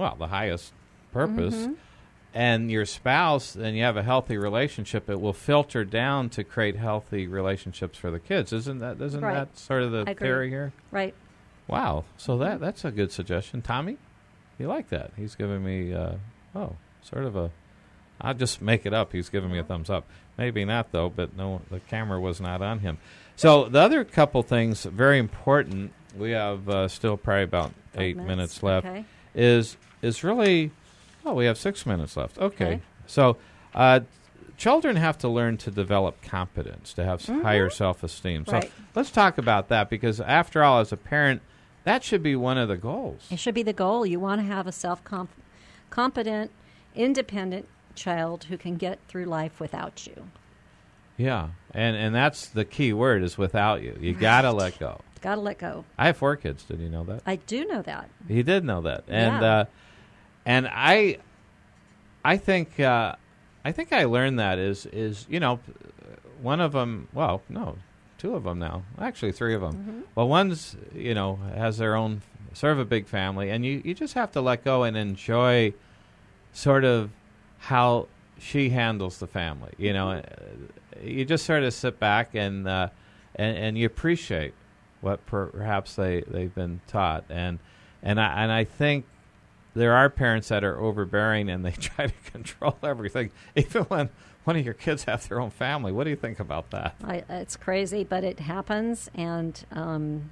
purpose, and your spouse, then you have a healthy relationship, it will filter down to create healthy relationships for the kids. Isn't that sort of the theory here? Right. Wow. So that's a good suggestion. Tommy, you like that? He's giving me I'll just make it up. He's giving me a thumbs up. Maybe not, though, but no, the camera was not on him. So the other couple things, very important, we have still probably about 8 minutes left, is really, we have 6 minutes left. Okay. So children have to learn to develop competence, to have higher self-esteem. So let's talk about that, because after all, as a parent, that should be one of the goals. It should be the goal. You want to have a self-competent, independent child who can get through life without you. Yeah, and that's the key word, is without you. You got to let go. Got to let go. I have 4 kids. Did you know that? I do know that. He did know that. And and I think I learned that is one of them, two of them now. Actually, three of them. Well, one's, has their own sort of a big family, and you just have to let go and enjoy sort of how she handles the family. You just sort of sit back and you appreciate what perhaps they've been taught, and I think there are parents that are overbearing and they try to control everything, even when one of your kids have their own family. What do you think about that? It's crazy, but it happens, and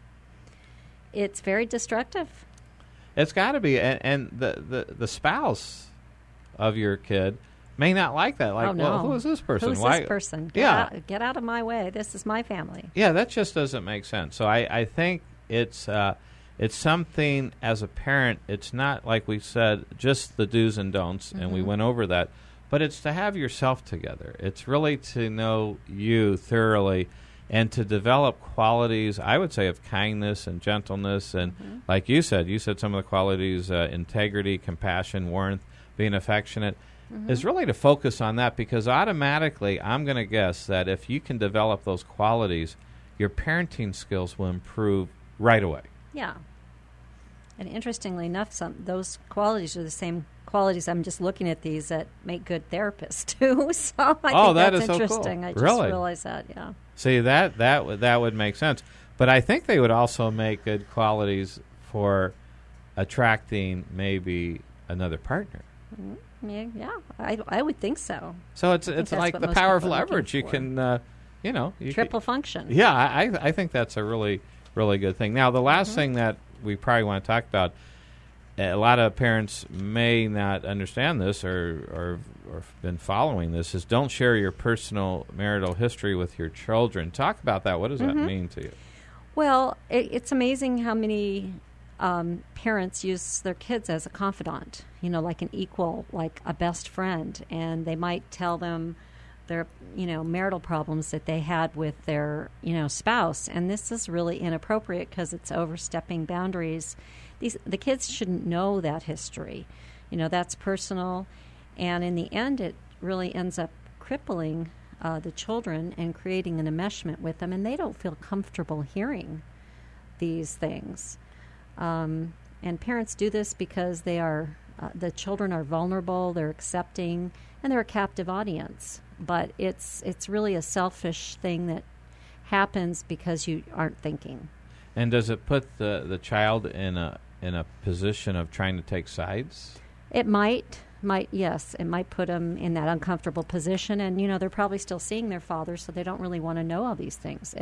it's very destructive. It's got to be, and the spouse of your kid may not like that. Like, oh, no. Well, who is this person? Who's this person? Get out of my way. This is my family. Yeah, that just doesn't make sense. So I think it's something as a parent. It's not, like we said, just the do's and don'ts, and we went over that. But it's to have yourself together. It's really to know you thoroughly and to develop qualities, I would say, of kindness and gentleness. And like you said some of the qualities, integrity, compassion, warmth, being affectionate, is really to focus on that, because automatically I'm going to guess that if you can develop those qualities, your parenting skills will improve right away. Yeah. And interestingly enough, those qualities are the same qualities. I'm just looking at these that make good therapists too. So I think that's interesting. So cool. I just realized that. Yeah. See, that would make sense. But I think they would also make good qualities for attracting maybe another partner. Yeah, I would think so. So it's like the power of leverage. You can, triple function. Yeah, I think that's a really, really good thing. Now, the last thing that we probably want to talk about, a lot of parents may not understand this or been following this, is don't share your personal marital history with your children. Talk about that. What does that mean to you? Well, it's amazing how many parents use their kids as a confidant, like an equal, like a best friend, and they might tell them their, marital problems that they had with their, spouse, and this is really inappropriate because it's overstepping boundaries. The kids shouldn't know that history. That's personal, and in the end, it really ends up crippling the children and creating an enmeshment with them, and they don't feel comfortable hearing these things. And parents do this because the children are vulnerable, they're accepting, and they're a captive audience. But it's really a selfish thing that happens because you aren't thinking. And does it put the child in a position of trying to take sides? It might, yes. It might put them in that uncomfortable position, and they're probably still seeing their father, so they don't really want to know all these things.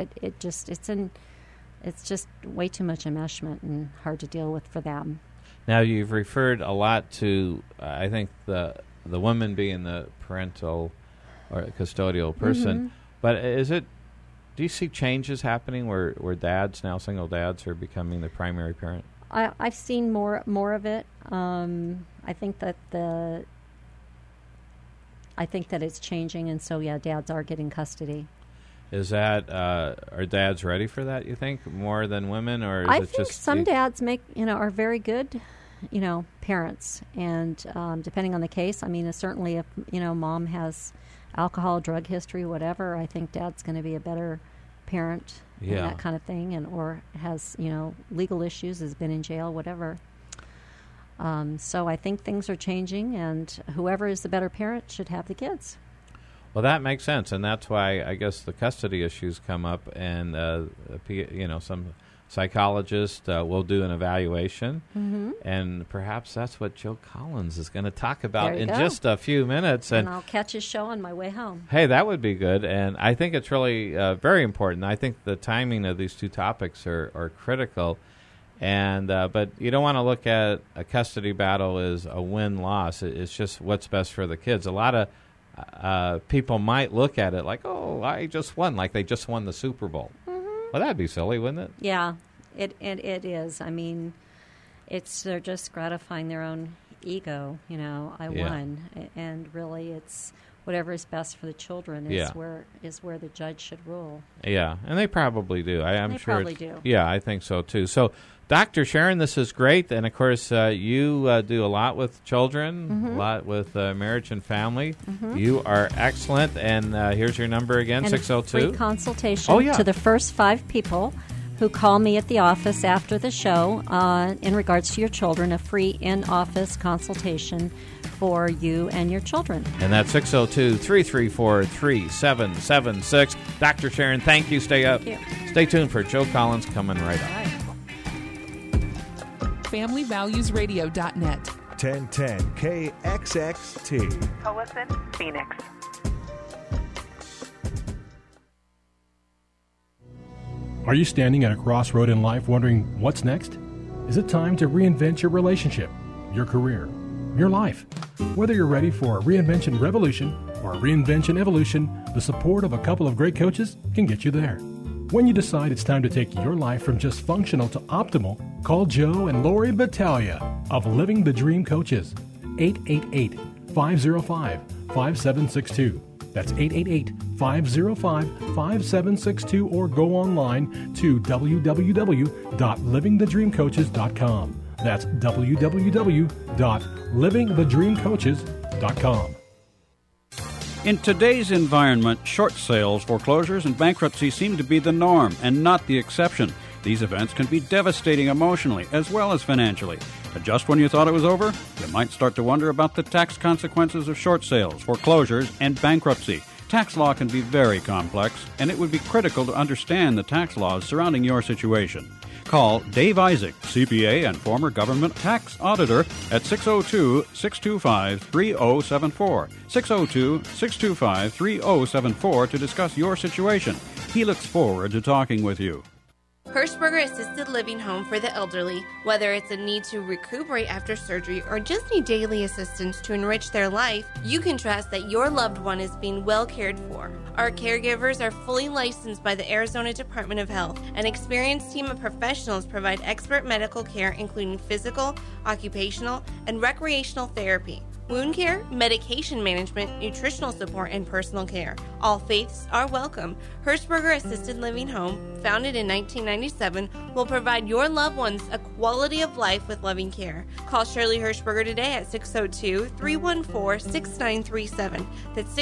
It's just way too much enmeshment and hard to deal with for them. Now, you've referred a lot to, I think, the woman being the parental or custodial person, but do you see changes happening where dads now, single dads, are becoming the primary parent? I've seen more of it. I think that it's changing, and so dads are getting custody. Is that are dads ready for that? You think more than women, or is I it think just some dads are very good, parents, and depending on the case, certainly if mom has alcohol, drug history, whatever, I think dad's going to be a better parent and that kind of thing, and or has legal issues, has been in jail, whatever. So I think things are changing, and whoever is the better parent should have the kids. Well, that makes sense, and that's why I guess the custody issues come up, and some psychologist will do an evaluation, and perhaps that's what Joe Collins is going to talk about in just a few minutes. And I'll catch his show on my way home. Hey, that would be good, and I think it's really very important. I think the timing of these two topics are critical, and but you don't want to look at a custody battle as a win-loss. It's just what's best for the kids. A lot of people might look at it like, oh, I just won, like they just won the Super Bowl. Well, that'd be silly, wouldn't it? Yeah, it is. They're just gratifying their own ego. I won, and really, it's whatever is best for the children is where the judge should rule. Yeah, and they probably do. I'm they sure probably do. Yeah, I think so too. So, Dr. Sharon, this is great, and of course, you do a lot with children, a lot with marriage and family. You are excellent, and here's your number again: 602. Free consultation to the first 5 people who call me at the office after the show in regards to your children. A free in-office consultation for you and your children. And that's 602-334-3776. Dr. Sharon, thank you. Stay up. Thank you. Stay tuned for Joe Collins coming right up. FamilyValuesRadio.net. 1010 KXXT. Collison, Phoenix. Are you standing at a crossroad in life wondering what's next? Is it time to reinvent your relationship, your career, your life? Whether you're ready for a reinvention revolution or a reinvention evolution, the support of a couple of great coaches can get you there. When you decide it's time to take your life from just functional to optimal, call Joe and Lori Battaglia of Living the Dream Coaches, 888-505-5762. That's 888-505-5762, or go online to www.livingthedreamcoaches.com. That's www.livingthedreamcoaches.com. In today's environment, short sales, foreclosures, and bankruptcy seem to be the norm and not the exception. These events can be devastating emotionally as well as financially. But just when you thought it was over, you might start to wonder about the tax consequences of short sales, foreclosures, and bankruptcy. Tax law can be very complex, and it would be critical to understand the tax laws surrounding your situation. Call Dave Isaac, CPA and former government tax auditor, at 602-625-3074. 602-625-3074 to discuss your situation. He looks forward to talking with you. Hirschberger Assisted Living Home for the Elderly. Whether it's a need to recuperate after surgery or just need daily assistance to enrich their life, you can trust that your loved one is being well cared for. Our caregivers are fully licensed by the Arizona Department of Health. An experienced team of professionals provide expert medical care including physical, occupational, and recreational therapy, wound care, medication management, nutritional support, and personal care. All faiths are welcome. Hirschberger Assisted Living Home, founded in 1997, will provide your loved ones a quality of life with loving care. Call Shirley Hirschberger today at 602-314-6937. That's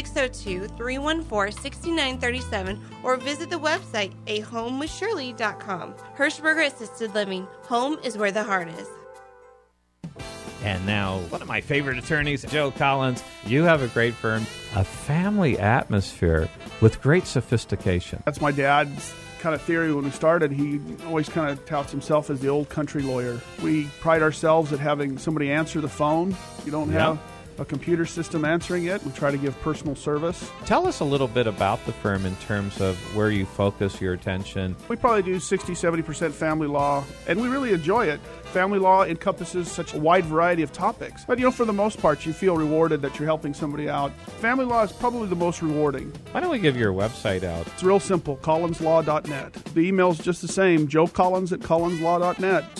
602-314-6937, or visit the website ahomewithshirley.com. Hirschberger Assisted Living. Home is where the heart is. And now, one of my favorite attorneys, Joe Collins. You have a great firm, a family atmosphere with great sophistication. That's my dad's kind of theory when we started. He always kind of touts himself as the old country lawyer. We pride ourselves at having somebody answer the phone. You don't have a computer system answering it. We try to give personal service. Tell us a little bit about the firm in terms of where you focus your attention. We probably do 60-70% family law, and we really enjoy it. Family law encompasses such a wide variety of topics. But, for the most part, you feel rewarded that you're helping somebody out. Family law is probably the most rewarding. Why don't we give your website out? It's real simple, collinslaw.net. The email's just the same, joecollins@collinslaw.net.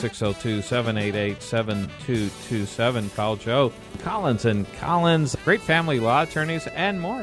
602-788-7227. Call Joe Collins and Collins, great family law attorneys, and more.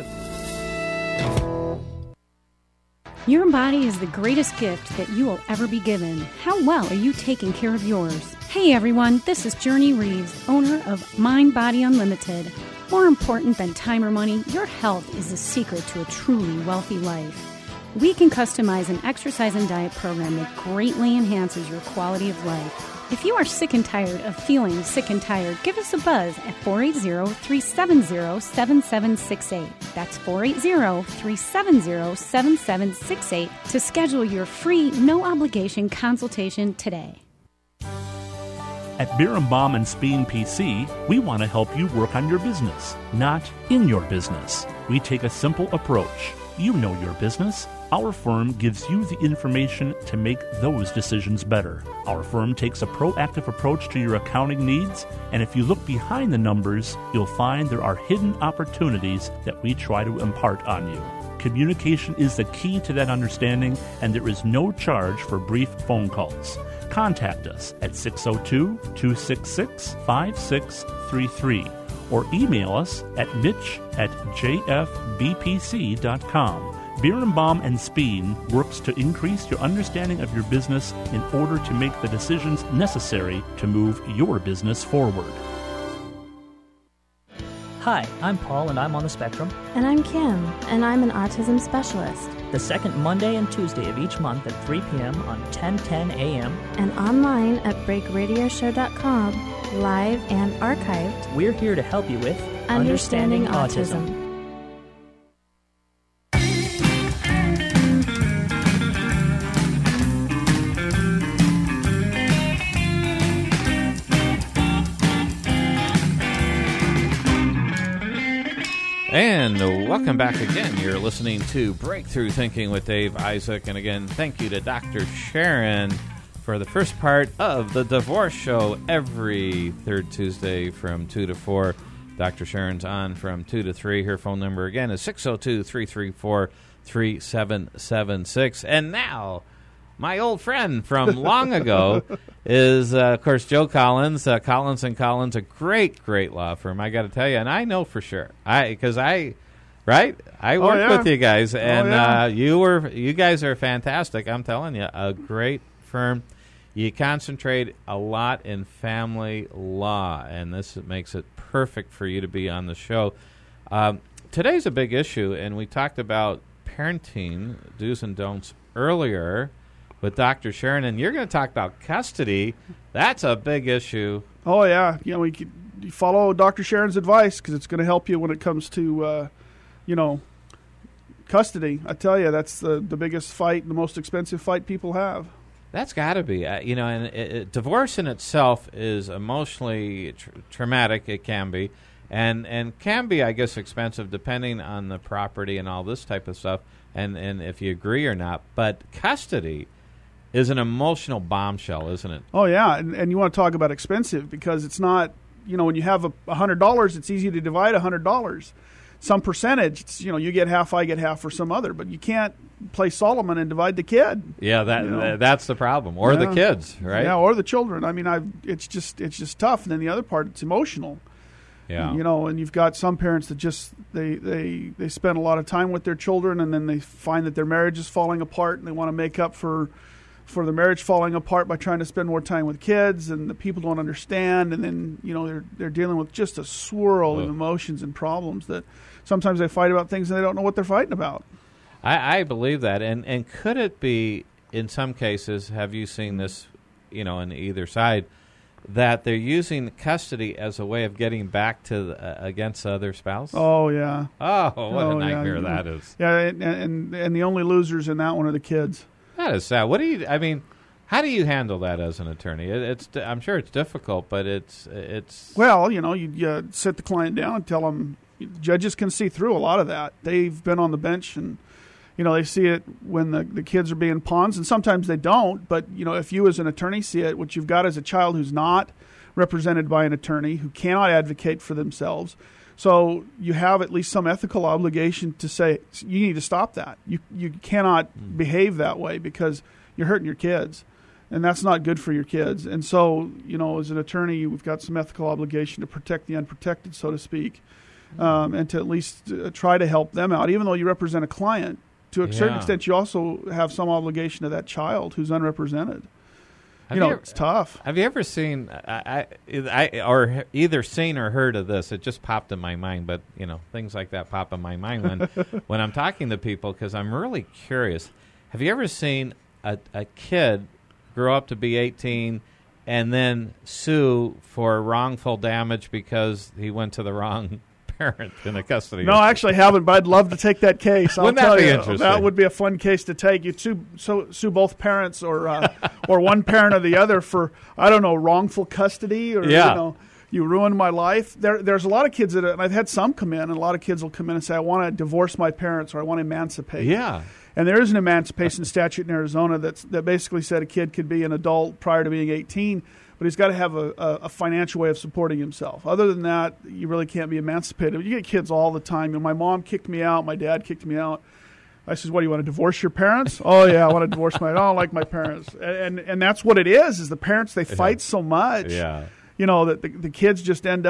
Your body is the greatest gift that you will ever be given. How well are you taking care of yours? Hey everyone, this is Journey Reeves, owner of Mind Body Unlimited. More important than time or money, your health is the secret to a truly wealthy life. We can customize an exercise and diet program that greatly enhances your quality of life. If you are sick and tired of feeling sick and tired, give us a buzz at 480-370-7768. That's 480-370-7768 to schedule your free, no-obligation consultation today. At Birnbaum and Speen PC, we want to help you work on your business, not in your business. We take a simple approach. You know your business. Our firm gives you the information to make those decisions better. Our firm takes a proactive approach to your accounting needs, and if you look behind the numbers, you'll find there are hidden opportunities that we try to impart on you. Communication is the key to that understanding, and there is no charge for brief phone calls. Contact us at 602-266-5633 or email us at mitch@jfbpc.com. Birnbaum and Speen works to increase your understanding of your business in order to make the decisions necessary to move your business forward. Hi, I'm Paul, and I'm on the spectrum. And I'm Kim, and I'm an autism specialist. The second Monday and Tuesday of each month at 3 p.m. on 1010 a.m. And online at breakradioshow.com, live and archived. We're here to help you with Understanding Autism. And welcome back again. You're listening to Breakthrough Thinking with Dave Isaac. And again, thank you to Dr. Sharon for the first part of the Divorce Show every third Tuesday from 2 to 4. Dr. Sharon's on from 2 to 3. Her phone number again is 602-334-3776. And now, my old friend from long ago is, of course, Joe Collins. Collins & Collins, a great, great law firm, I got to tell you. And I know for sure. I worked with you guys, and you guys are fantastic. I'm telling you, a great firm. You concentrate a lot in family law, and this makes it perfect for you to be on the show. Today's a big issue, and we talked about parenting do's and don'ts earlier with Dr. Sharon, and you're going to talk about custody. That's a big issue. Oh, yeah. You know, you follow Dr. Sharon's advice because it's going to help you when it comes to, custody. I tell you, that's the biggest fight, the most expensive fight people have. That's got to be. And divorce in itself is emotionally traumatic. It can be. And can be, I guess, expensive depending on the property and all this type of stuff and if you agree or not. But custody is an emotional bombshell, isn't it? Oh, yeah. And you want to talk about expensive because it's not, when you have $100, it's easy to divide $100. Some percentage, it's, you get half, I get half for some other. But you can't play Solomon and divide the kid. Yeah, that's the problem. Or the kids, right? Yeah, or the children. I mean, it's just tough. And then the other part, it's emotional. Yeah. And you've got some parents that just they spend a lot of time with their children, and then they find that their marriage is falling apart, and they want to make up for the marriage falling apart by trying to spend more time with kids, and the people don't understand, and then they're dealing with just a swirl of emotions and problems that sometimes they fight about things and they don't know what they're fighting about. I believe that, and could it be in some cases? Have you seen this? On either side. That they're using custody as a way of getting back to against the other spouse? Oh, yeah. Oh, what a nightmare that is. Yeah, and the only losers in that one are the kids. That is sad. How do you handle that as an attorney? I'm sure it's difficult, but it's. Well, you sit the client down and tell them, judges can see through a lot of that. They've been on the bench and they see it when the kids are being pawns, and sometimes they don't. But, if you as an attorney see it, what you've got is a child who's not represented by an attorney, who cannot advocate for themselves. So you have at least some ethical obligation to say, you need to stop that. You cannot behave that way because you're hurting your kids, and that's not good for your kids. And so, as an attorney, we've got some ethical obligation to protect the unprotected, so to speak, and to at least try to help them out, even though you represent a client. To a certain extent, you also have some obligation to that child who's unrepresented. It's tough. Have you ever seen, or either seen or heard of this? It just popped in my mind, but, things like that pop in my mind when I'm talking to people because I'm really curious. Have you ever seen a kid grow up to be 18 and then sue for wrongful damage because he went to the wrong parent in the custody? No, I actually haven't, but I'd love to take that case. Wouldn't that be interesting? That would be a fun case to take. You sue both parents or one parent or the other for, wrongful custody or, you ruined my life. There's a lot of kids and I've had some come in, and a lot of kids will come in and say, I want to divorce my parents or I want to emancipate. Yeah. And there is an emancipation statute in Arizona that basically said a kid could be an adult prior to being 18, but he's got to have a financial way of supporting himself. Other than that, you really can't be emancipated. You get kids all the time. My mom kicked me out. My dad kicked me out. I says, what, do you want to divorce your parents? Oh, yeah, I want to divorce I don't like my parents. And that's what it is the parents, they fight so much. Yeah. That the kids just end up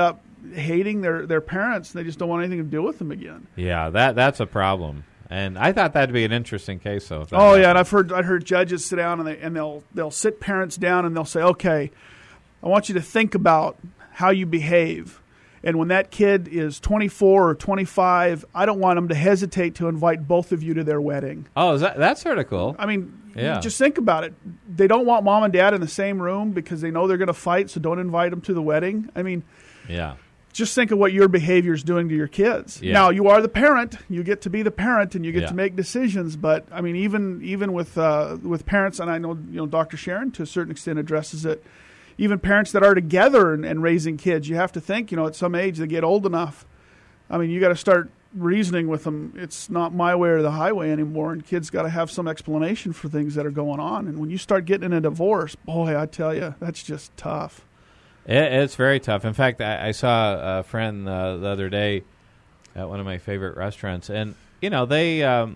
hating their parents. They just don't want anything to do with them again. Yeah, that's a problem. And I thought that'd be an interesting case, though. Oh yeah, and I've heard judges sit down and they'll sit parents down and they'll say, okay, I want you to think about how you behave. And when that kid is 24 or 25, I don't want them to hesitate to invite both of you to their wedding. Oh, that's sort of cool. I mean, yeah. Just think about it. They don't want mom and dad in the same room because they know they're going to fight, so don't invite them to the wedding. I mean, yeah. Just think of what your behavior is doing to your kids. Yeah. Now, you are the parent. You get to be the parent, and you get Yeah. to make decisions. But, I mean, even with parents, and I know Dr. Sharon to a certain extent addresses it, even parents that are together and raising kids, you have to think, at some age they get old enough. I mean, you got to start reasoning with them. It's not my way or the highway anymore, and kids got to have some explanation for things that are going on. And when you start getting in a divorce, boy, I tell you, that's just tough. It's very tough. In fact, I saw a friend the other day at one of my favorite restaurants, and they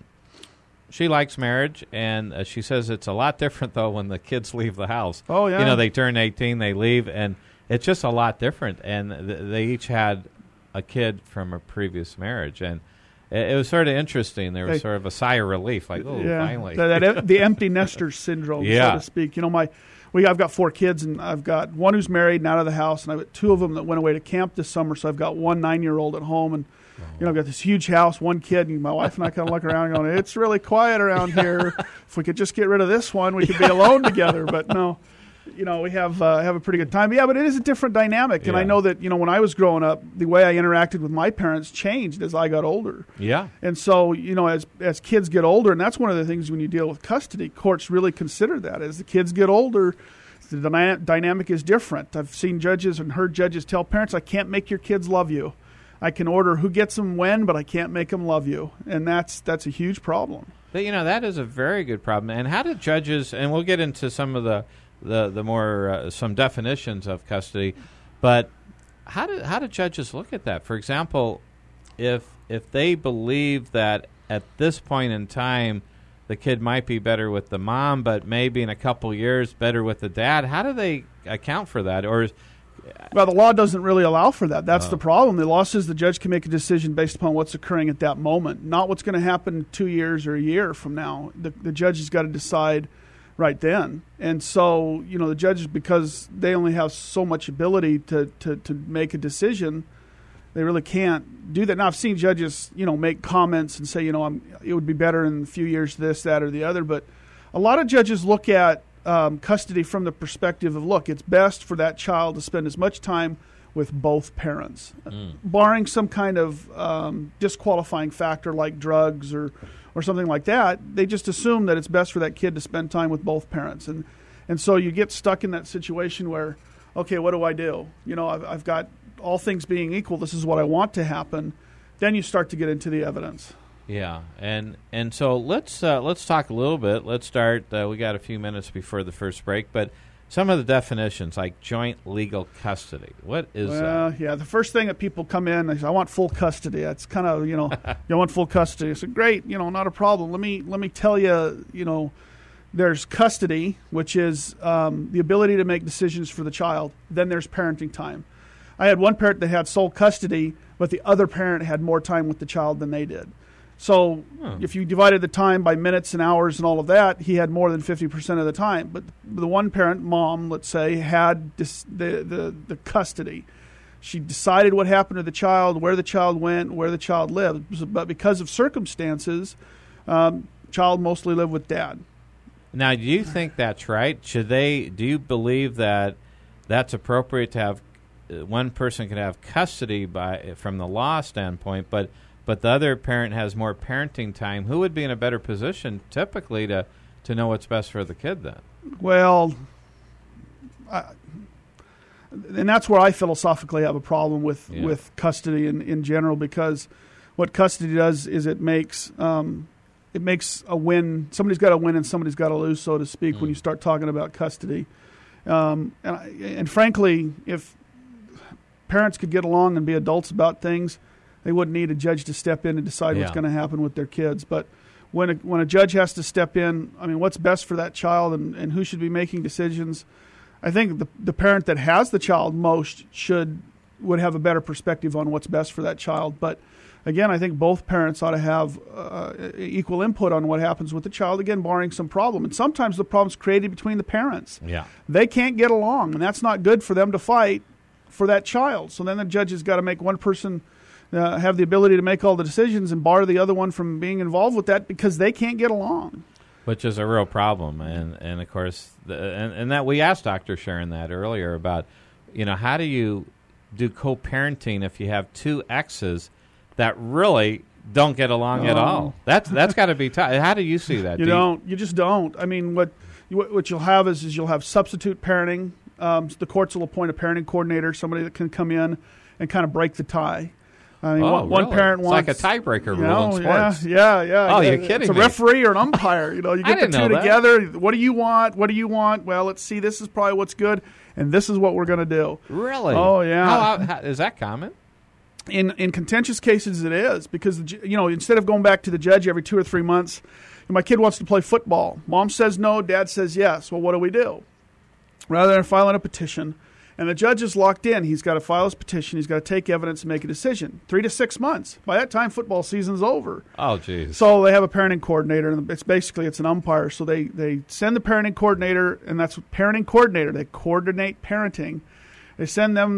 she likes marriage, and she says it's a lot different though when the kids leave the house. Oh yeah, they turn 18, they leave, and it's just a lot different. And they each had a kid from a previous marriage, and it was sort of interesting. There was sort of a sigh of relief, like, oh, finally. The empty nester syndrome, yeah. so to speak. I've got 4 kids, and I've got one who's married and out of the house, and I've got 2 of them that went away to camp this summer. So I've got one 9-year-old at home, and I've got this huge house, 1 kid, and my wife and I kind of look around and going, it's really quiet around here. If we could just get rid of this one, we could be alone together. But no, we have a pretty good time. But it is a different dynamic, and I know that when I was growing up, the way I interacted with my parents changed as I got older. Yeah, and so as kids get older, and that's one of the things when you deal with custody, courts really consider that. As the kids get older, the dynamic is different. I've seen judges and heard judges tell parents, I can't make your kids love you. I can order who gets them when, but I can't make them love you. And that's a huge problem. But, that is a very good problem. And how do judges, and we'll get into some of the more, some definitions of custody, but how do judges look at that? For example, if they believe that at this point in time, the kid might be better with the mom, but maybe in a couple years better with the dad, how do they account for that? Well, the law doesn't really allow for that. That's the problem. The law says the judge can make a decision based upon what's occurring at that moment, not what's going to happen 2 years or a year from now. The judge has got to decide right then. And so, the judges, because they only have so much ability to make a decision, they really can't do that. Now, I've seen judges, make comments and say, it would be better in a few years this, that, or the other. But a lot of judges look at custody from the perspective of, look, it's best for that child to spend as much time with both parents, barring some kind of disqualifying factor like drugs or something like that. They just assume that it's best for that kid to spend time with both parents. And so you get stuck in that situation where, okay, what do I do? I've got all things being equal, this is what I want to happen. Then you start to get into the evidence. Yeah, and so let's talk a little bit. Let's start. We got a few minutes before the first break, but some of the definitions, like joint legal custody. What is that? Yeah, the first thing that people come in, they say, I want full custody. That's kind of, you want full custody. I said, great, not a problem. Let me tell you, there's custody, which is the ability to make decisions for the child. Then there's parenting time. I had one parent that had sole custody, but the other parent had more time with the child than they did. So if you divided the time by minutes and hours and all of that, he had more than 50% of the time. But the one parent, mom, let's say, had the custody. She decided what happened to the child, where the child went, where the child lived. But because of circumstances, child mostly lived with dad. Now, do you think that's right? Do you believe that that's appropriate to have one person can have custody from the law standpoint, but the other parent has more parenting time? Who would be in a better position typically to know what's best for the kid then? Well, and that's where I philosophically have a problem with custody in general, because what custody does is it makes a win. Somebody's got to win and somebody's got to lose, so to speak, when you start talking about custody. And frankly, if parents could get along and be adults about things, they wouldn't need a judge to step in and decide what's going to happen with their kids. But when a judge has to step in, I mean, what's best for that child and who should be making decisions? I think the parent that has the child most should would have a better perspective on what's best for that child. But again, I think both parents ought to have equal input on what happens with the child, again, barring some problem. And sometimes the problem's created between the parents. Yeah. They can't get along, and that's not good for them to fight for that child. So then the judge has got to make one person have the ability to make all the decisions and bar the other one from being involved with that because they can't get along. Which is a real problem. And of course, and that we asked Dr. Sharon that earlier about, how do you do co-parenting if you have two exes that really don't get along at all? That's got to be tough. How do you see that? You just don't. I mean, what you'll have is you'll have substitute parenting. The courts will appoint a parenting coordinator, somebody that can come in and kind of break the tie. I mean, one parent wants... It's like a tiebreaker rule in sports. Yeah. Oh, you're kidding me. It's a referee or an umpire. You get the two together. What do you want? What do you want? Well, let's see. This is probably what's good, and this is what we're going to do. Really? Oh, yeah. How is that common? In contentious cases, it is, because, instead of going back to the judge every 2 or 3 months, my kid wants to play football. Mom says no, dad says yes. Well, what do? Rather than filing a petition, and the judge is locked in, he's got to file his petition, he's got to take evidence and make a decision. 3 to 6 months. By that time, football season's over. Oh, geez. So they have a parenting coordinator, and it's an umpire. So they send the parenting coordinator, and that's parenting coordinator. They coordinate parenting. They send them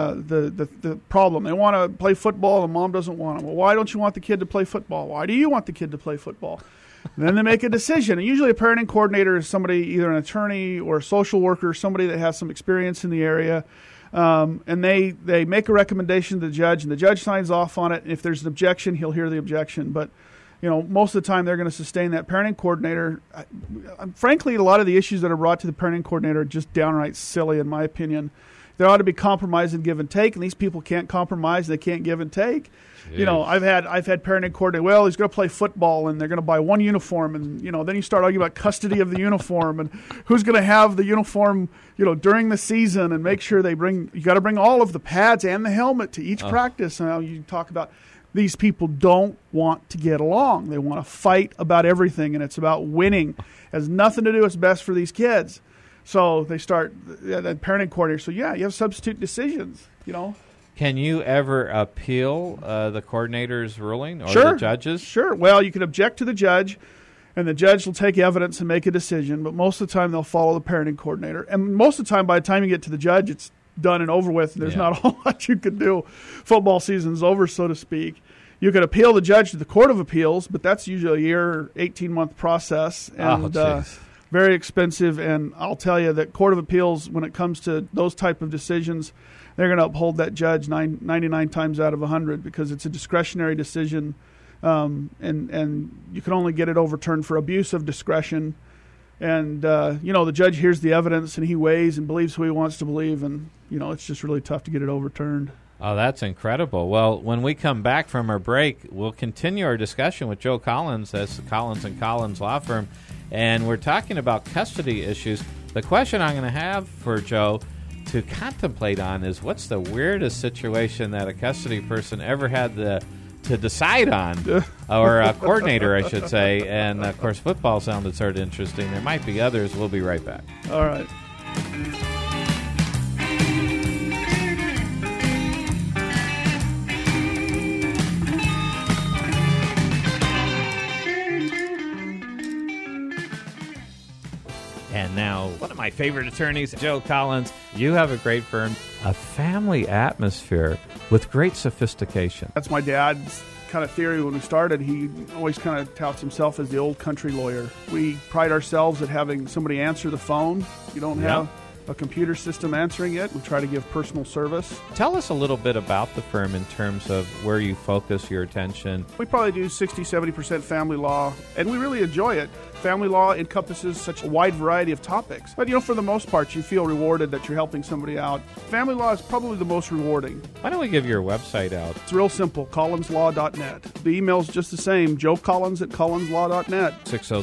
the problem. They want to play football, and mom doesn't want them. Well, why don't you want the kid to play football? Why do you want the kid to play football? And then they make a decision. And usually a parenting coordinator is somebody, either an attorney or a social worker, somebody that has some experience in the area. And they make a recommendation to the judge, and the judge signs off on it. And if there's an objection, he'll hear the objection. But, most of the time they're going to sustain that parenting coordinator. Frankly, a lot of the issues that are brought to the parenting coordinator are just downright silly, in my opinion. There ought to be compromise and give and take, and these people can't compromise. They can't give and take. Jeez. I've had parenting coordinator. Well, he's going to play football, and they're going to buy one uniform, and then you start arguing about custody of the uniform and who's going to have the uniform, during the season, and make sure you got to bring all of the pads and the helmet to each practice. Now you talk about these people don't want to get along. They want to fight about everything, and it's about winning. It has nothing to do with what's best for these kids. So they start that parenting coordinator. So you have substitute decisions. Can you ever appeal the coordinator's ruling or the judges? Sure. Well, you can object to the judge, and the judge will take evidence and make a decision. But most of the time, they'll follow the parenting coordinator. And most of the time, by the time you get to the judge, it's done and over with. And there's not a whole lot you can do. Football season's over, so to speak. You could appeal the judge to the Court of Appeals, but that's usually a year, 18-month process. And, very expensive, and I'll tell you that Court of Appeals, when it comes to those type of decisions, they're going to uphold that judge 99 times out of 100 because it's a discretionary decision, and you can only get it overturned for abuse of discretion. And, the judge hears the evidence, and he weighs and believes who he wants to believe, and, it's just really tough to get it overturned. Oh, that's incredible. Well, when we come back from our break, we'll continue our discussion with Joe Collins. That's the Collins & Collins Law Firm. And we're talking about custody issues. The question I'm going to have for Joe to contemplate on is, what's the weirdest situation that a custody person ever had to decide on, or a coordinator, I should say. And, of course, football sounded sort of interesting. There might be others. We'll be right back. All right. And now, one of my favorite attorneys, Joe Collins. You have a great firm, a family atmosphere with great sophistication. That's my dad's kind of theory when we started. He always kind of touts himself as the old country lawyer. We pride ourselves at having somebody answer the phone. You don't have a computer system answering it. We try to give personal service. Tell us a little bit about the firm in terms of where you focus your attention. We probably do 60-70% family law, and we really enjoy it. Family law encompasses such a wide variety of topics. But, for the most part, you feel rewarded that you're helping somebody out. Family law is probably the most rewarding. Why don't we give your website out? It's real simple, collinslaw.net. The email's just the same, joecollins@collinslaw.net.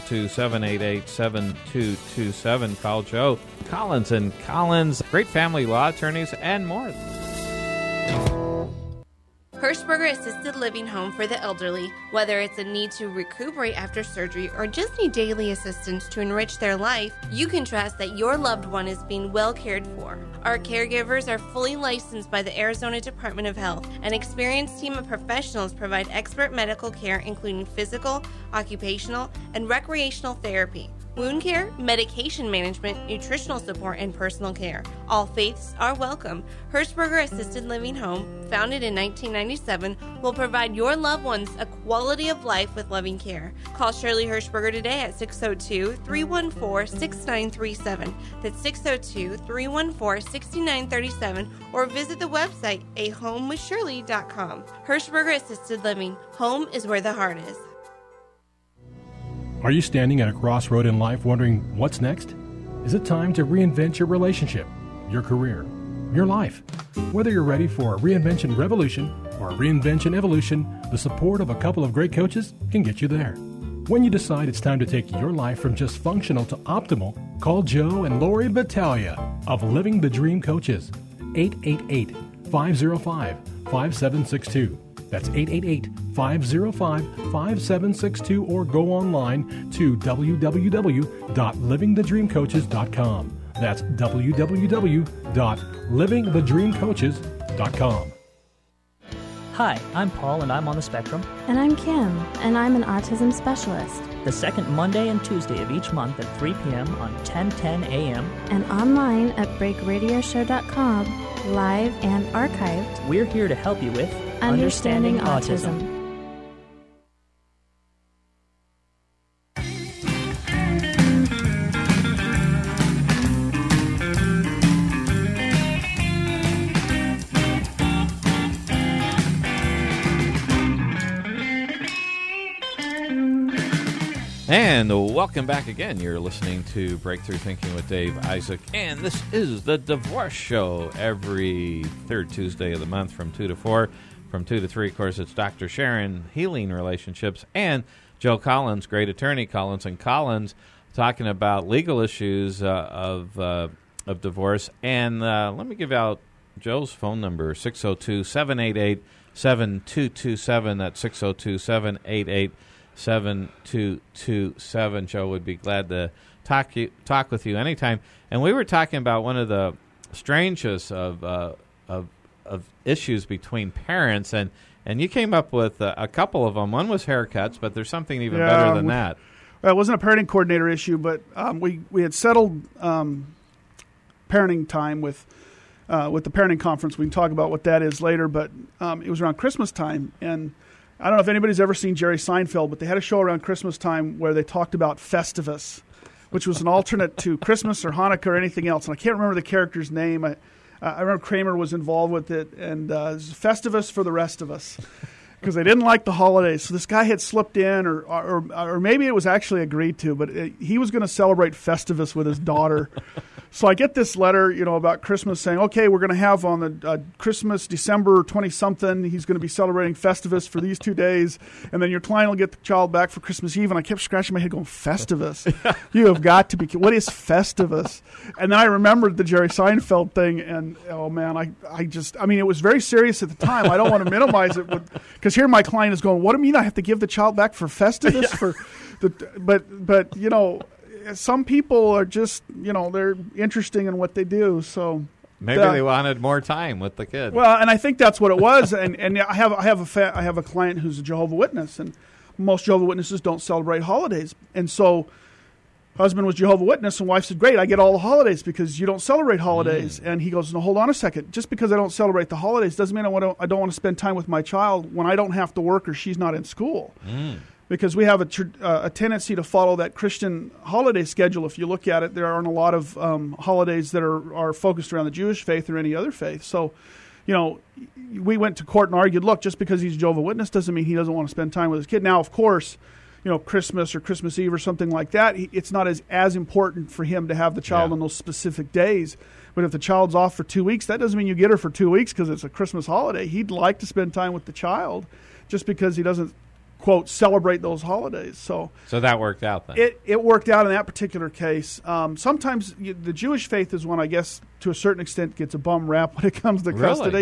602-788-7227. Call Joe Collins & Collins. Great family law attorneys and more. Hirschberger Assisted Living Home for the Elderly. Whether it's a need to recuperate after surgery or just need daily assistance to enrich their life, you can trust that your loved one is being well cared for. Our caregivers are fully licensed by the Arizona Department of Health. An experienced team of professionals provide expert medical care including physical, occupational, and recreational therapy, wound care, medication management, nutritional support, and personal care. All faiths are welcome. Hirschberger Assisted Living Home, founded in 1997, will provide your loved ones a quality of life with loving care. Call Shirley Hirschberger today at 602-314-6937. That's 602-314-6937, or visit the website ahomewithshirley.com. Hirschberger Assisted Living. Home is where the heart is. Are you standing at a crossroad in life wondering what's next? Is it time to reinvent your relationship, your career, your life? Whether you're ready for a reinvention revolution or a reinvention evolution, the support of a couple of great coaches can get you there. When you decide it's time to take your life from just functional to optimal, call Joe and Lori Battaglia of Living the Dream Coaches, 888-505-5762. That's 888-505-5762, or go online to www.livingthedreamcoaches.com. That's www.livingthedreamcoaches.com. Hi, I'm Paul, and I'm on the Spectrum. And I'm Kim, and I'm an autism specialist. The second Monday and Tuesday of each month at 3 p.m. on 1010 a.m. And online at breakradioshow.com, live and archived. We're here to help you with Understanding Autism. And welcome back again. You're listening to Breakthrough Thinking with Dave Isaac, and this is the Divorce Show every third Tuesday of the month from 2 to 4. From 2 to 3, of course, it's Dr. Sharon, Healing Relationships, and Joe Collins, great attorney Collins & Collins, talking about legal issues of divorce. And let me give out Joe's phone number, 602-788-7227. That's 602-788-7227. Joe would be glad to talk with you anytime. And we were talking about one of the strangest of issues between parents, and you came up with a couple of them. One was haircuts, but there's something even better than that. Well, it wasn't a parenting coordinator issue, but we had settled parenting time with the parenting conference. We can talk about what that is later, but it was around Christmas time, and I don't know if anybody's ever seen Jerry Seinfeld, but they had a show around Christmas time where they talked about Festivus, which was an alternate to Christmas or Hanukkah or anything else, and I can't remember the character's name. I remember Kramer was involved with it, and it was Festivus for the rest of us because they didn't like the holidays. So this guy had slipped in, or maybe it was actually agreed to, but he was going to celebrate Festivus with his daughter. So I get this letter, about Christmas saying, okay, we're going to have on the Christmas, December 20-something, he's going to be celebrating Festivus for these 2 days, and then your client will get the child back for Christmas Eve. And I kept scratching my head going, Festivus? You have got to be kidding. What is Festivus? And then I remembered the Jerry Seinfeld thing, and, oh, man, I mean, it was very serious at the time. I don't want to minimize it, because here my client is going, what do you mean I have to give the child back for Festivus? But some people are just, they're interesting in what they do. So maybe they wanted more time with the kid. Well, and I think that's what it was. and I have a client who's a Jehovah's Witness, and most Jehovah's Witnesses don't celebrate holidays. And so husband was Jehovah's Witness, and wife said, great, I get all the holidays because you don't celebrate holidays. And he goes, no, hold on a second. Just because I don't celebrate the holidays doesn't mean I don't want to spend time with my child when I don't have to work or she's not in school. Because we have a tendency to follow that Christian holiday schedule. If you look at it, there aren't a lot of holidays that are focused around the Jewish faith or any other faith. So, we went to court and argued, look, just because he's a Jehovah's Witness doesn't mean he doesn't want to spend time with his kid. Now, of course, Christmas or Christmas Eve or something like that, it's not as important for him to have the child on those specific days. But if the child's off for 2 weeks, that doesn't mean you get her for 2 weeks because it's a Christmas holiday. He'd like to spend time with the child just because he doesn't, quote, celebrate those holidays. So that worked out then. It worked out in that particular case. Sometimes the Jewish faith is one, I guess, to a certain extent, gets a bum rap when it comes to custody.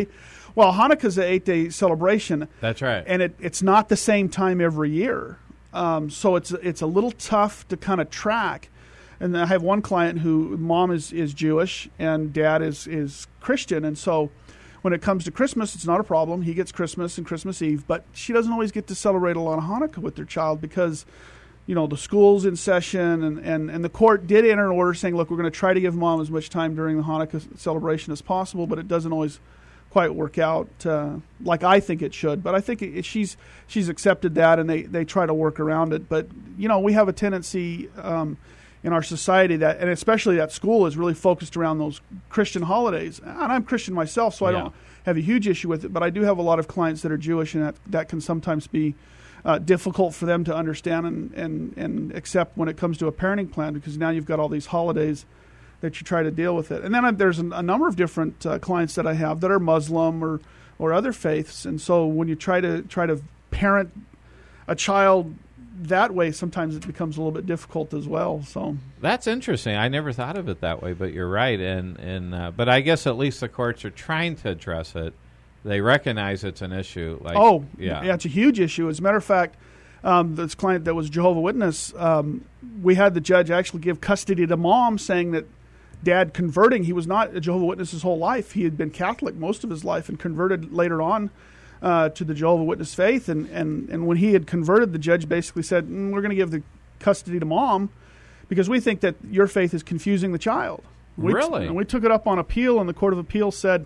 Well, Hanukkah's an 8-day celebration. That's right. And it's not the same time every year. So it's a little tough to kind of track. And I have one client who mom is Jewish and dad is Christian. And so when it comes to Christmas, it's not a problem. He gets Christmas and Christmas Eve. But she doesn't always get to celebrate a lot of Hanukkah with their child because, the school's in session. And the court did enter an order saying, look, we're going to try to give mom as much time during the Hanukkah celebration as possible. But it doesn't always quite work out like I think it should. But I think she's accepted that, and they try to work around it. But, we have a tendency in our society that, and especially that school, is really focused around those Christian holidays. And I'm Christian myself, so I don't have a huge issue with it. But I do have a lot of clients that are Jewish, and that can sometimes be difficult for them to understand and accept when it comes to a parenting plan, because now you've got all these holidays that you try to deal with it. And then there's a number of different clients that I have that are Muslim or other faiths. And so when you try to parent a child that way, sometimes it becomes a little bit difficult as well. So that's interesting. I never thought of it that way, but you're right. And but I guess at least the courts are trying to address it. They recognize it's an issue. It's a huge issue. As a matter of fact, this client that was Jehovah's Witness, we had the judge actually give custody to mom, saying that dad converting, he was not a Jehovah's Witness his whole life. He had been Catholic most of his life and converted later on to the Jehovah's Witness faith. And when he had converted, the judge basically said, we're going to give the custody to mom because we think that your faith is confusing the child. Really? And we took it up on appeal, and the Court of Appeals said,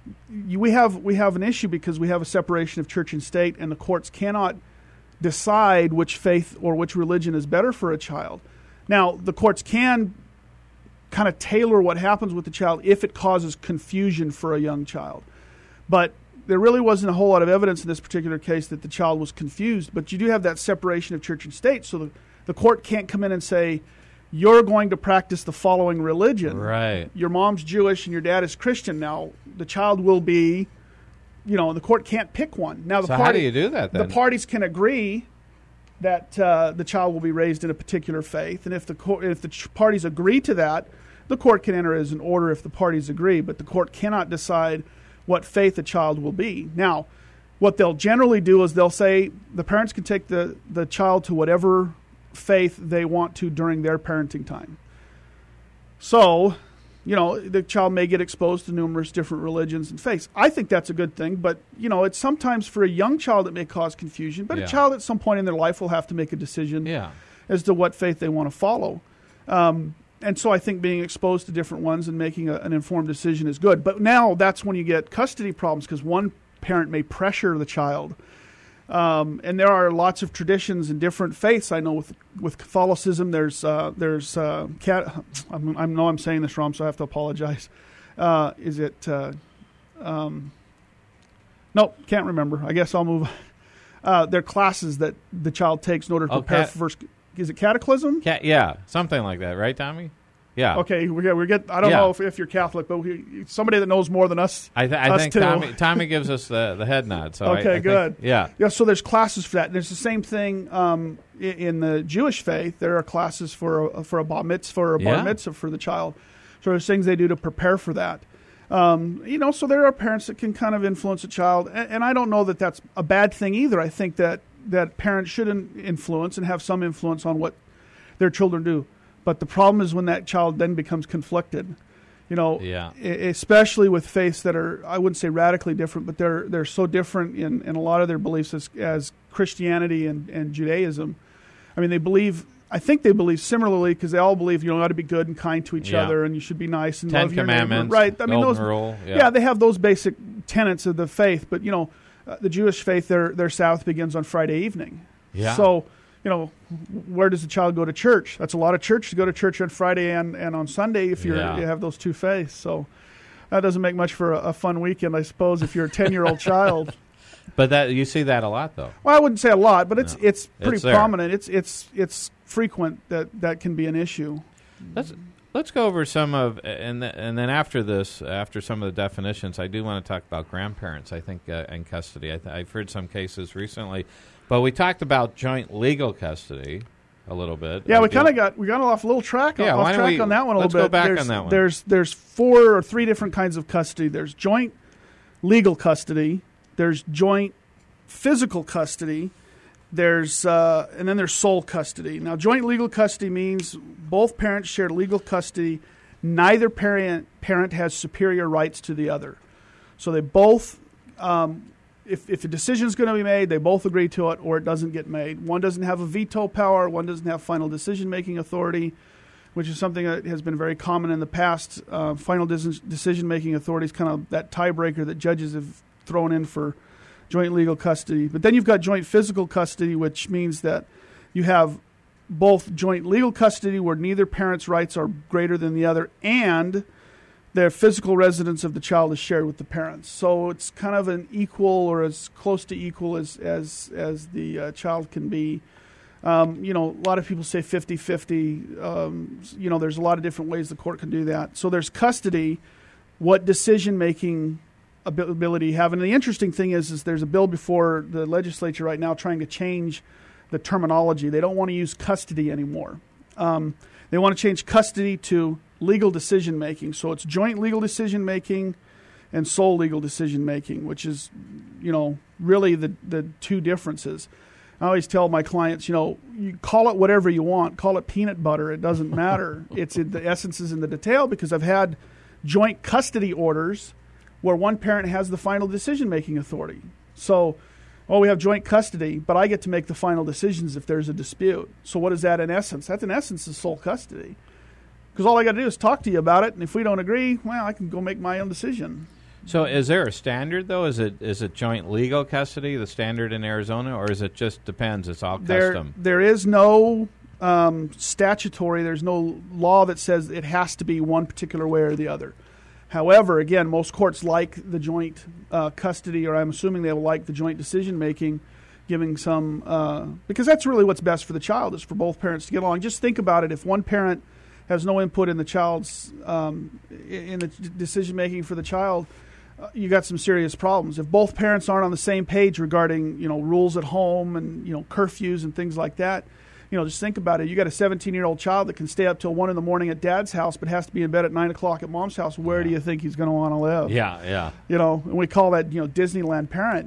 we have an issue because we have a separation of church and state, and the courts cannot decide which faith or which religion is better for a child. Now, the courts can kind of tailor what happens with the child if it causes confusion for a young child. But there really wasn't a whole lot of evidence in this particular case that the child was confused. But you do have that separation of church and state, so the court can't come in and say, you're going to practice the following religion. Right. Your mom's Jewish and your dad is Christian. Now, the child will be, the court can't pick one. Now, how do you do that then? The parties can agree that the child will be raised in a particular faith. And if the parties agree to that, the court can enter as an order if the parties agree. But the court cannot decide what faith the child will be. Now, what they'll generally do is they'll say the parents can take the child to whatever faith they want to during their parenting time. So, the child may get exposed to numerous different religions and faiths. I think that's a good thing, but, it's sometimes for a young child it may cause confusion, but a child at some point in their life will have to make a decision as to what faith they want to follow. And so I think being exposed to different ones and making an informed decision is good. But now that's when you get custody problems, because one parent may pressure the child. And there are lots of traditions in different faiths. I know with Catholicism, I know I'm saying this wrong, so I have to apologize. Nope, can't remember. I guess I'll move. There are classes that the child takes in order to prepare for first. Is it catechism? Something like that, right, Tommy? Yeah. Okay, we get. I don't know if you're Catholic, but somebody that knows more than us. I think Tommy gives us the head nod. So okay, good. Think, yeah. So there's classes for that. And there's the same thing in the Jewish faith. There are classes for a bar mitzvah or a bar mitzvah for the child. So there's things they do to prepare for that. So there are parents that can kind of influence a child, and I don't know that that's a bad thing either. I think that parents should influence and have some influence on what their children do. But the problem is when that child then becomes conflicted, especially with faiths that are, I wouldn't say radically different, but they're so different in a lot of their beliefs as Christianity and Judaism. I mean, I think they believe similarly, because they all believe you ought to be good and kind to each other, and you should be nice and love your neighbor. 10 Commandments, right? I mean, Golden Rule. They have those basic tenets of the faith. But the Jewish faith, their Sabbath begins on Friday evening. Yeah. So, where does the child go to church? That's a lot of church to go to church on Friday and on Sunday if you have those two faiths. So that doesn't make much for a fun weekend, I suppose, if you're a 10-year-old child. But you see that a lot, though. Well, I wouldn't say a lot, but it's pretty there. prominent. It's frequent that can be an issue. Let's go over some of, and then after this, after some of the definitions, I do want to talk about grandparents, I think, in custody. I've heard some cases recently. But we talked about joint legal custody a little bit. Yeah, we got off a little track. Off track on that one a little bit. Let's go back on that one. There's 4 or 3 different kinds of custody. There's joint legal custody. There's joint physical custody. There's and then there's sole custody. Now, joint legal custody means both parents share legal custody. Neither parent has superior rights to the other. So they both, if a decision is going to be made, they both agree to it, or it doesn't get made. One doesn't have a veto power. One doesn't have final decision-making authority, which is something that has been very common in the past. Final decision-making authority is kind of that tiebreaker that judges have thrown in for joint legal custody. But then you've got joint physical custody, which means that you have both joint legal custody where neither parent's rights are greater than the other, and their physical residence of the child is shared with the parents. So it's kind of an equal, or as close to equal as the child can be. A lot of people say 50-50. There's a lot of different ways the court can do that. So there's custody. What decision-making ability you have. And the interesting thing is there's a bill before the legislature right now trying to change the terminology. They don't want to use custody anymore. They want to change custody to legal decision-making. So it's joint legal decision-making and sole legal decision-making, which is, really the two differences. I always tell my clients, you call it whatever you want. Call it peanut butter. It doesn't matter. The essence is in the detail, because I've had joint custody orders where one parent has the final decision-making authority. So, we have joint custody, but I get to make the final decisions if there's a dispute. So what is that in essence? That in essence is sole custody. Because all I got to do is talk to you about it, and if we don't agree, I can go make my own decision. So is there a standard, though? Is it joint legal custody, the standard in Arizona, or is it just depends, it's all custom? There is no statutory, there's no law that says it has to be one particular way or the other. However, again, most courts like the joint custody, or I'm assuming they will like the joint decision-making, giving some because that's really what's best for the child, is for both parents to get along. Just think about it. If one parent has no input in the child's in the decision-making for the child, you got some serious problems. If both parents aren't on the same page regarding rules at home and curfews and things like that, just think about it. You got a 17-year-old child that can stay up till 1 a.m. at dad's house, but has to be in bed at 9 o'clock at mom's house. Where do you think he's going to want to live? Yeah. And we call that Disneyland parent.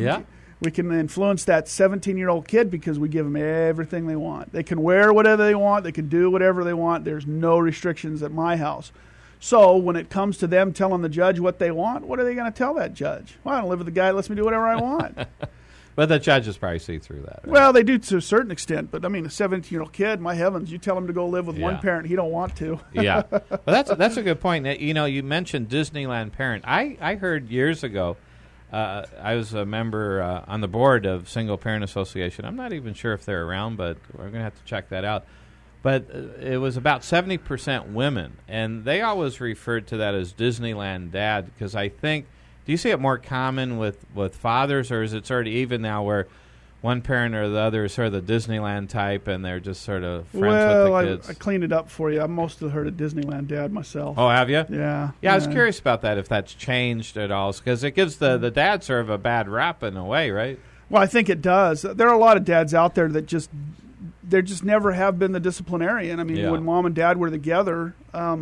We can influence that 17-year-old kid because we give them everything they want. They can wear whatever they want. They can do whatever they want. There's no restrictions at my house. So when it comes to them telling the judge what they want, what are they going to tell that judge? Well, I don't live with the guy that lets me do whatever I want. But the judges probably see through that. Right? Well, they do to a certain extent. But, a 17-year-old kid, my heavens, you tell him to go live with one parent, he don't want to. Yeah. Well, that's a good point. You mentioned Disneyland parent. I heard years ago, I was a member on the board of Single Parent Association. I'm not even sure if they're around, but we're going to have to check that out. But it was about 70% women, and they always referred to that as Disneyland dad, because I think, do you see it more common with fathers, or is it sort of even now where one parent or the other is sort of the Disneyland type and they're just sort of friends with the kids? I cleaned it up for you. I've mostly heard of Disneyland dad myself. Oh, have you? Yeah. Yeah, I was curious about that, if that's changed at all, because it gives the dad sort of a bad rap in a way, right? Well, I think it does. There are a lot of dads out there that just never have been the disciplinarian. When mom and dad were together,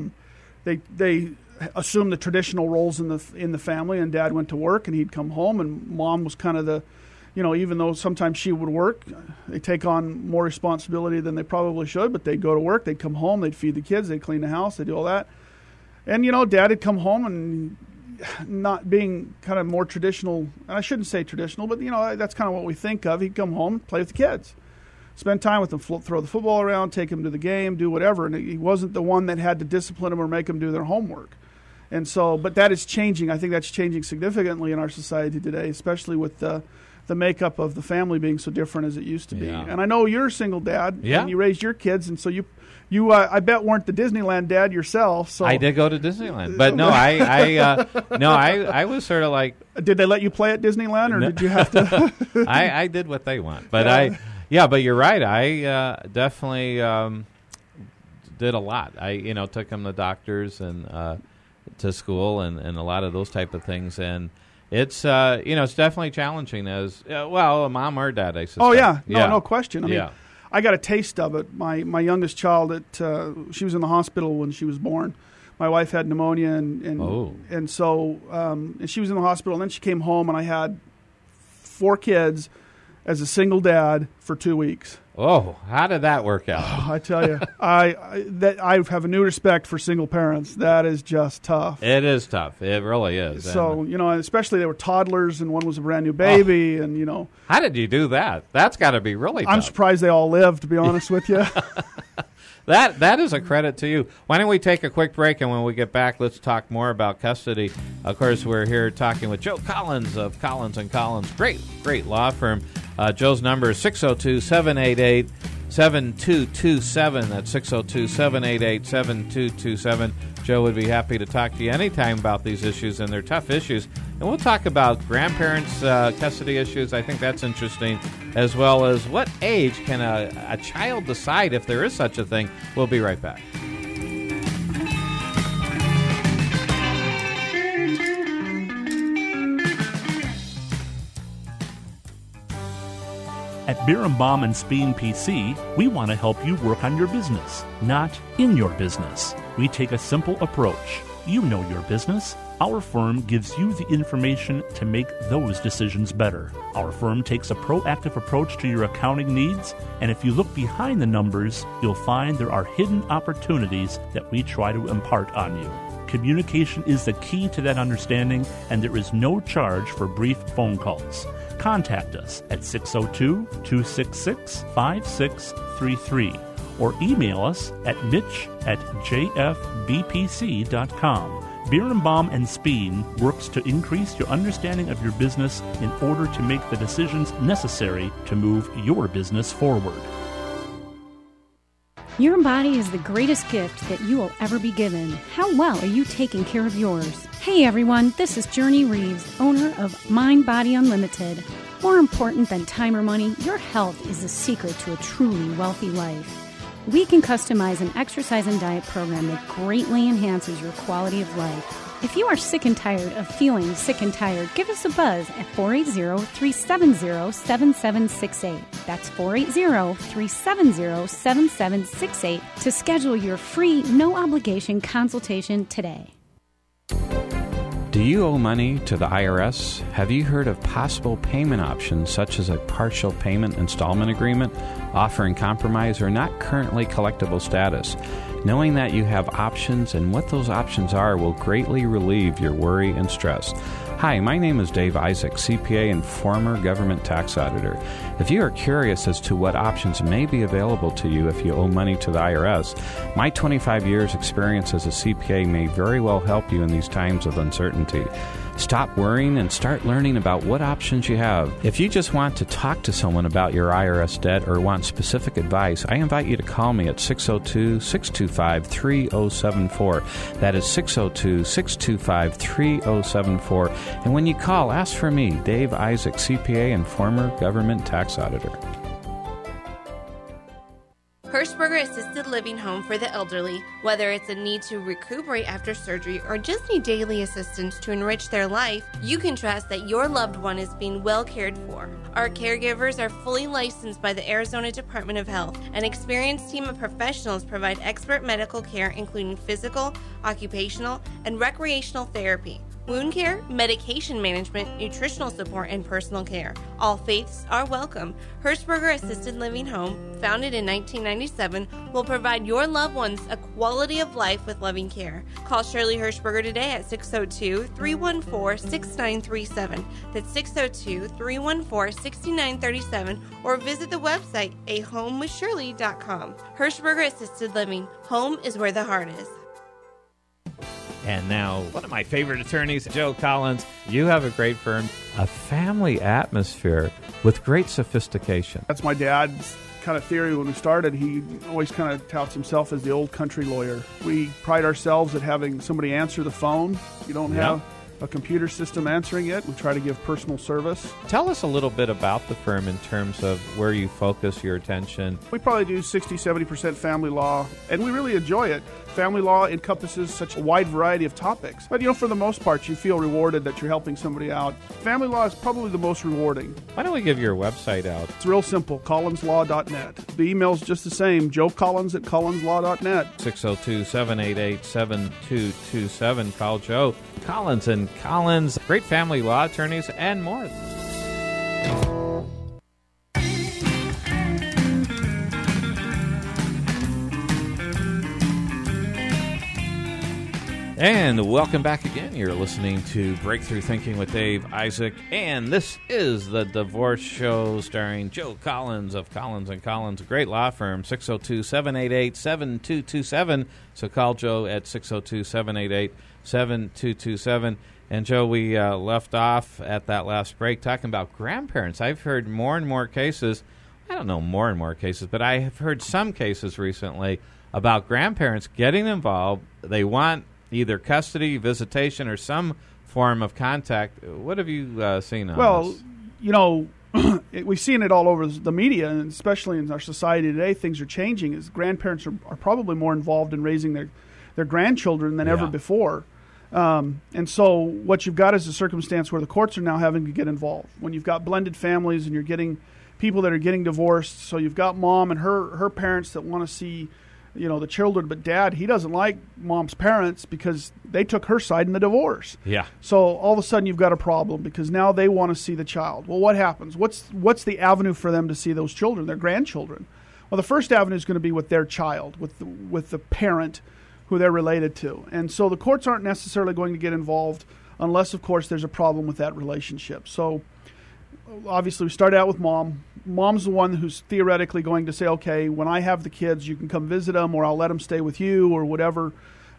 they assumed the traditional roles in the family, and dad went to work and he'd come home, and mom was kind of the, even though sometimes she would work, they take on more responsibility than they probably should, but they'd go to work, they'd come home, they'd feed the kids, they'd clean the house, they'd do all that. And, dad had come home and not being kind of more traditional, and I shouldn't say traditional, but, that's kind of what we think of. He'd come home, play with the kids, spend time with them, throw the football around, take them to the game, do whatever. And he wasn't the one that had to discipline them or make them do their homework. And so, but that is changing. I think that's changing significantly in our society today, especially with the makeup of the family being so different as it used to be. Yeah. And I know you're a single dad, and you raised your kids, and so you I bet weren't the Disneyland dad yourself. So I did go to Disneyland, but no, I was sort of like. Did they let you play at Disneyland, or did you have to? I did what they want, but but you're right. I definitely did a lot. I took them to doctors and to school and a lot of those type of things, and it's it's definitely challenging as a mom or dad, I suspect. Oh yeah, no question. I got a taste of it. My youngest child, she was in the hospital when she was born. my wife had pneumonia, and so and she was in the hospital. And then she came home, and I had 4 kids as a single dad for 2 weeks. Oh, how did that work out? Oh, I tell you, I have a new respect for single parents. That is just tough. It is tough. It really is. So, especially they were toddlers, and one was a brand new baby, and How did you do that? That's got to be really tough. I'm surprised they all lived, to be honest with you. That is a credit to you. Why don't we take a quick break, and when we get back, let's talk more about custody. Of course, we're here talking with Joe Collins of Collins & Collins. Great law firm. Joe's number is 602-788-7227. That's 602-788-7227. Joe would be happy to talk to you anytime about these issues, and they're tough issues. And we'll talk about grandparents' custody issues. I think that's interesting, as well as what age can a child decide if there is such a thing. We'll be right back. At Birnbaum and Speen PC, we want to help you work on your business, not in your business. We take a simple approach. You know your business. Our firm gives you the information to make those decisions better. Our firm takes a proactive approach to your accounting needs, and if you look behind the numbers, you'll find there are hidden opportunities that we try to impart on you. Communication is the key to that understanding, and there is no charge for brief phone calls. Contact us at 602-266-5633 or email us at mitch@jfbpc.com. Birnbaum and Speen works to increase your understanding of your business in order to make the decisions necessary to move your business forward. Your body is the greatest gift that you will ever be given. How well are you taking care of yours? Hey everyone, this is Journey Reeves, owner of Mind Body Unlimited. More important than time or money, your health is the secret to a truly wealthy life. We can customize an exercise and diet program that greatly enhances your quality of life. If you are sick and tired of feeling sick and tired, give us a buzz at 480-370-7768. That's 480-370-7768 to schedule your free, no-obligation consultation today. Do you owe money to the IRS? Have you heard of possible payment options such as a partial payment installment agreement, offering compromise or not currently collectible status? Knowing that you have options and what those options are will greatly relieve your worry and stress. Hi, my name is Dave Isaac, CPA and former government tax auditor. If you are curious as to what options may be available to you if you owe money to the IRS, my 25 years experience as a CPA may very well help you in these times of uncertainty. Stop worrying and start learning about what options you have. If you just want to talk to someone about your IRS debt or want specific advice, I invite you to call me at 602-625-3074. That is 602-625-3074. And when you call, ask for me, Dave Isaac, CPA and former government tax auditor. Hirschberger Assisted Living Home for the Elderly. Whether it's a need to recuperate after surgery or just need daily assistance to enrich their life, you can trust that your loved one is being well cared for. Our caregivers are fully licensed by the Arizona Department of Health. An experienced team of professionals provide expert medical care including physical, occupational, and recreational therapy, wound care, medication management, nutritional support, and personal care. All faiths are welcome. Hirschberger Assisted Living Home, founded in 1997, will provide your loved ones a quality of life with loving care. Call Shirley Hirschberger today at 602-314-6937. That's 602-314-6937, or visit the website ahomewithshirley.com. Hirschberger Assisted Living. Home is where the heart is. And now, one of my favorite attorneys, Joe Collins. You have a great firm, a family atmosphere with great sophistication. That's my dad's kind of theory when we started. He always kind of touts himself as the old country lawyer. We pride ourselves at having somebody answer the phone. You don't have a computer system answering it. We try to give personal service. Tell us a little bit about the firm in terms of where you focus your attention. We probably do 60-70% family law, and we really enjoy it. Family law encompasses such a wide variety of topics. But, for the most part, you feel rewarded that you're helping somebody out. Family law is probably the most rewarding. Why don't we give your website out? It's real simple, collinslaw.net. The email's just the same, joecollins@collinslaw.net. 602-788-7227. Call Joe Collins and Collins, great family law attorneys and more. And welcome back again. You're listening to Breakthrough Thinking with Dave Isaac, and this is the Divorce Show starring Joe Collins of Collins & Collins, a great law firm, 602-788-7227. So call Joe at 602-788-7227. And Joe, we left off at that last break talking about grandparents. I've heard more and more cases, I don't know more and more cases, but I have heard some cases recently about grandparents getting involved. They want either custody, visitation, or some form of contact. What have you seen on this? We've seen it all over the media, and especially in our society today, things are changing. As grandparents are probably more involved in raising their grandchildren than ever before. And so what you've got is a circumstance where the courts are now having to get involved. When you've got blended families and you're getting people that are getting divorced, so you've got mom and her parents that want to see the children, but dad, he doesn't like mom's parents because they took her side in the divorce. Yeah. So all of a sudden you've got a problem because now they want to see the child. Well, what happens? What's the avenue for them to see those children, their grandchildren? Well, the first avenue is going to be with their child, with the parent who they're related to. And so the courts aren't necessarily going to get involved unless, of course, there's a problem with that relationship. So obviously we start out with mom. Mom's the one who's theoretically going to say, okay, when I have the kids, you can come visit them, or I'll let them stay with you, or whatever,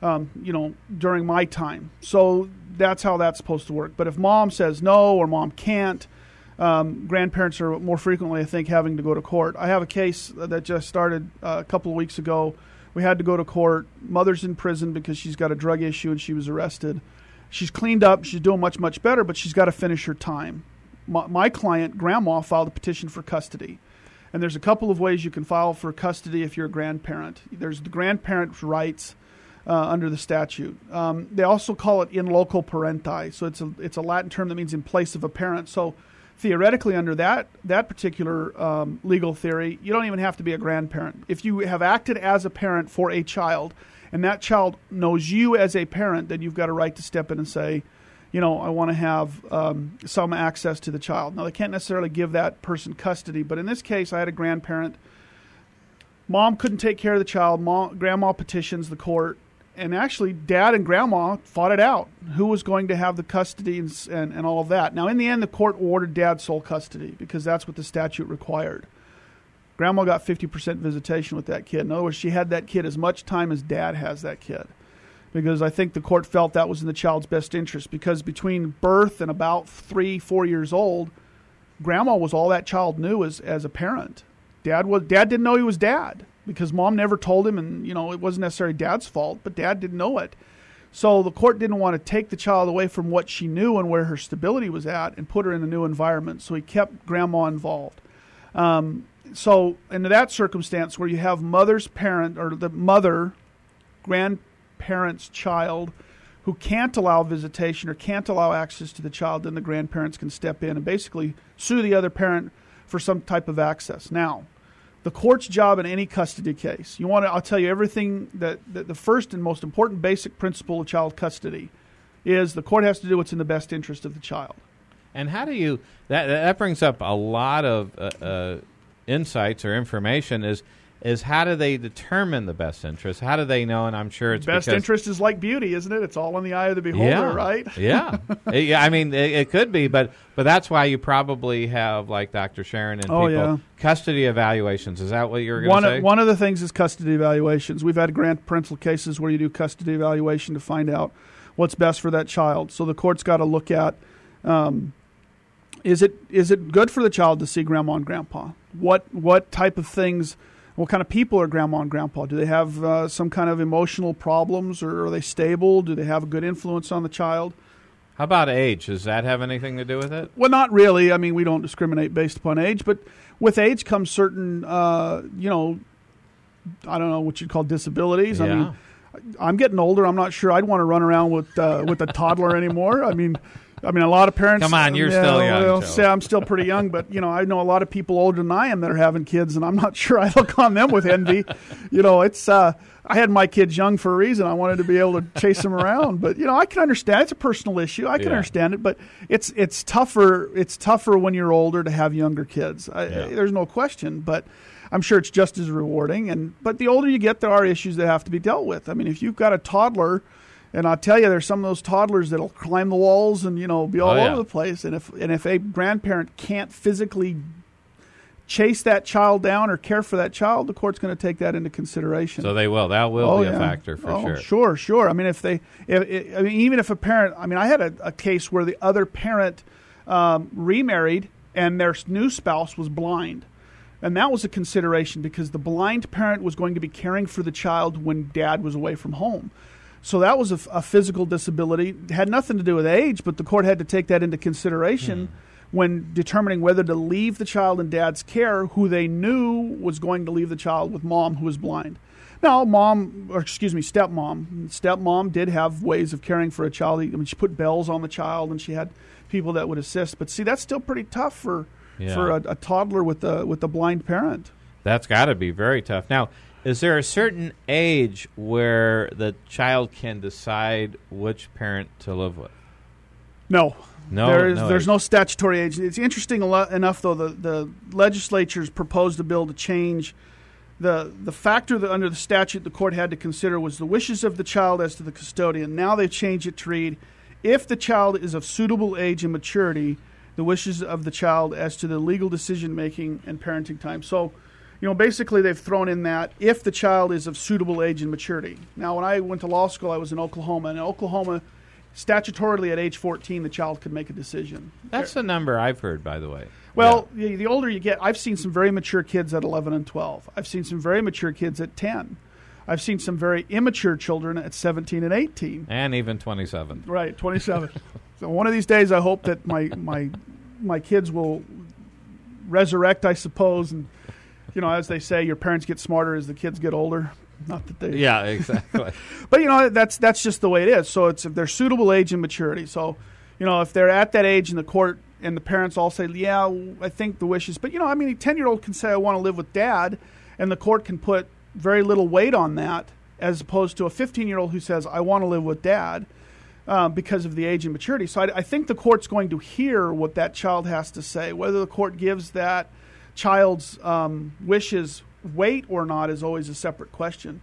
during my time. So that's how that's supposed to work. But if mom says no, or mom can't, grandparents are more frequently, I think, having to go to court. I have a case that just started a couple of weeks ago. We had to go to court. Mother's in prison because she's got a drug issue and she was arrested. She's cleaned up. She's doing much, much better, but she's got to finish her time. My client, grandma, filed a petition for custody. And there's a couple of ways you can file for custody if you're a grandparent. There's the grandparent's rights under the statute. They also call it in loco parenti. So it's a Latin term that means in place of a parent. So theoretically, under that particular legal theory, you don't even have to be a grandparent. If you have acted as a parent for a child, and that child knows you as a parent, then you've got a right to step in and say, I want to have some access to the child. Now, they can't necessarily give that person custody, but in this case, I had a grandparent. Mom couldn't take care of the child. Grandma petitions the court, and actually, Dad and Grandma fought it out. Who was going to have the custody and all of that? Now, in the end, the court awarded Dad sole custody because that's what the statute required. Grandma got 50% visitation with that kid. In other words, she had that kid as much time as Dad has that kid. Because I think the court felt that was in the child's best interest. Because between birth and about 3-4 years old, Grandma was all that child knew as a parent. Dad didn't know he was Dad because Mom never told him, and it wasn't necessarily Dad's fault, but Dad didn't know it. So the court didn't want to take the child away from what she knew and where her stability was at and put her in a new environment. So he kept Grandma involved. So in that circumstance where you have mother's parent or the mother, grandparent's child who can't allow visitation or can't allow access to the child, then the grandparents can step in and basically sue the other parent for some type of access. Now, the court's job in any custody case, I'll tell you everything that the first and most important basic principle of child custody is the court has to do what's in the best interest of the child. And how do you, that brings up a lot of insights or information is how do they determine the best interest? How do they know? And I'm sure it's best interest is like beauty, isn't it? It's all in the eye of the beholder, right? Yeah. I mean, it could be, but that's why you probably have, like Dr. Sharon and people, custody evaluations. Is that what you were going to say? One of the things is custody evaluations. We've had grandparental cases where you do custody evaluation to find out what's best for that child. So the court's got to look at, is it good for the child to see grandma and grandpa? What type of things... What kind of people are grandma and grandpa? Do they have some kind of emotional problems, or are they stable? Do they have a good influence on the child? How about age? Does that have anything to do with it? Well, not really. I mean, we don't discriminate based upon age, but with age comes certain, I don't know what you'd call disabilities. Yeah. I mean, I'm getting older. I'm not sure I'd want to run around with a toddler anymore. I mean, a lot of parents. Come on, you're still young. Well, say I'm still pretty young, but I know a lot of people older than I am that are having kids, and I'm not sure I look on them with envy. It's I had my kids young for a reason. I wanted to be able to chase them around, but I can understand it's a personal issue. I can understand it, but it's tougher. It's tougher when you're older to have younger kids. There's no question, but I'm sure it's just as rewarding. But the older you get, there are issues that have to be dealt with. I mean, if you've got a toddler. And I'll tell you, there's some of those toddlers that'll climb the walls and be all over the place. And if a grandparent can't physically chase that child down or care for that child, the court's going to take that into consideration. So they will. That will be a factor for sure. Sure. I mean, even if a parent. I mean, I had a case where the other parent remarried and their new spouse was blind. And that was a consideration because the blind parent was going to be caring for the child when dad was away from home. So that was a physical disability. It had nothing to do with age, but the court had to take that into consideration when determining whether to leave the child in dad's care, who they knew was going to leave the child with mom, who was blind. Now, stepmom. Stepmom did have ways of caring for a child. I mean, she put bells on the child, and she had people that would assist. But see, that's still pretty tough for a toddler with a blind parent. That's got to be very tough. Now, is there a certain age where the child can decide which parent to live with? No. There's age. No statutory age. It's interesting enough, though, the legislature's proposed a bill to change the factor that under the statute the court had to consider was the wishes of the child as to the custodian. Now they've changed it to read, if the child is of suitable age and maturity, the wishes of the child as to the legal decision-making and parenting time. So, basically they've thrown in that if the child is of suitable age and maturity. Now, when I went to law school, I was in Oklahoma. And in Oklahoma, statutorily at age 14, the child could make a decision. That's the number I've heard, by the way. Well, the older you get, I've seen some very mature kids at 11 and 12. I've seen some very mature kids at 10. I've seen some very immature children at 17 and 18. And even 27. Right, 27. So one of these days, I hope that my kids will resurrect, I suppose, and as they say, your parents get smarter as the kids get older. Not that they. Yeah, exactly. But that's just the way it is. So it's if they're suitable age and maturity. So, if they're at that age in the court and the parents all say, yeah, I think the wishes. But a 10-year-old can say, I want to live with dad, and the court can put very little weight on that, as opposed to a 15-year-old who says, I want to live with dad, because of the age and maturity. So I think the court's going to hear what that child has to say. Whether the court gives that child's wishes weight or not is always a separate question.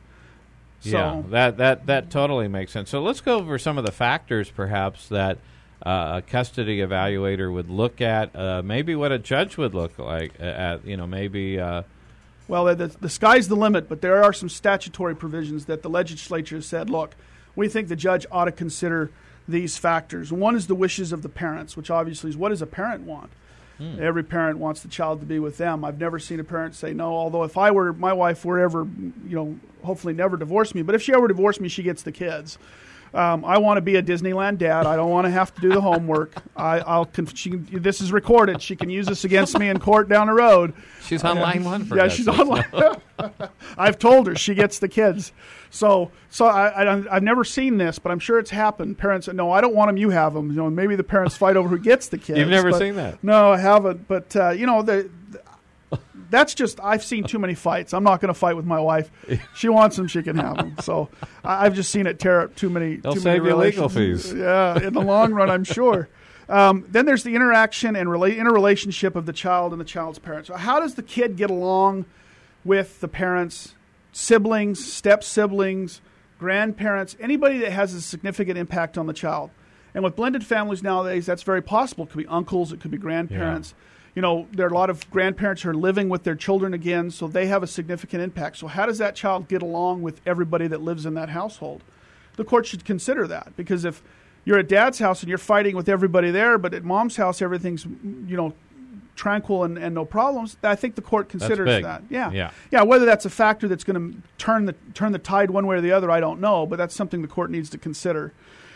So that totally makes sense. So let's go over some of the factors, perhaps, that a custody evaluator would look at. Maybe what a judge would look like at. Maybe. Well, the sky's the limit, but there are some statutory provisions that the legislature said, look, we think the judge ought to consider these factors. One is the wishes of the parents, which obviously is what does a parent want? Every parent wants the child to be with them. I've never seen a parent say no, although if my wife were ever, hopefully never divorce me, but if she ever divorced me, she gets the kids. I want to be a Disneyland dad. I don't want to have to do the homework. This is recorded. She can use this against me in court down the road. She's on line one for she's on line. I've told her she gets the kids. So I've never seen this, but I'm sure it's happened. Parents say, no, I don't want them. You have them. Maybe the parents fight over who gets the kids. You've never seen that? No, I haven't. But that's just, I've seen too many fights. I'm not going to fight with my wife. She wants them, she can have them. So I've just seen it tear up too many. They'll save you legal fees. Yeah, in the long run, I'm sure. Then there's the interaction and interrelationship of the child and the child's parents. So how does the kid get along with the parents, siblings, step-siblings, grandparents, anybody that has a significant impact on the child? And with blended families nowadays, that's very possible. It could be uncles, it could be grandparents. There are a lot of grandparents who are living with their children again, so they have a significant impact. So how does that child get along with everybody that lives in that household? The court should consider that, because if you're at dad's house and you're fighting with everybody there, but at mom's house everything's, tranquil and no problems, I think the court considers that. Yeah. Whether that's a factor that's going to turn the tide one way or the other, I don't know, but that's something the court needs to consider.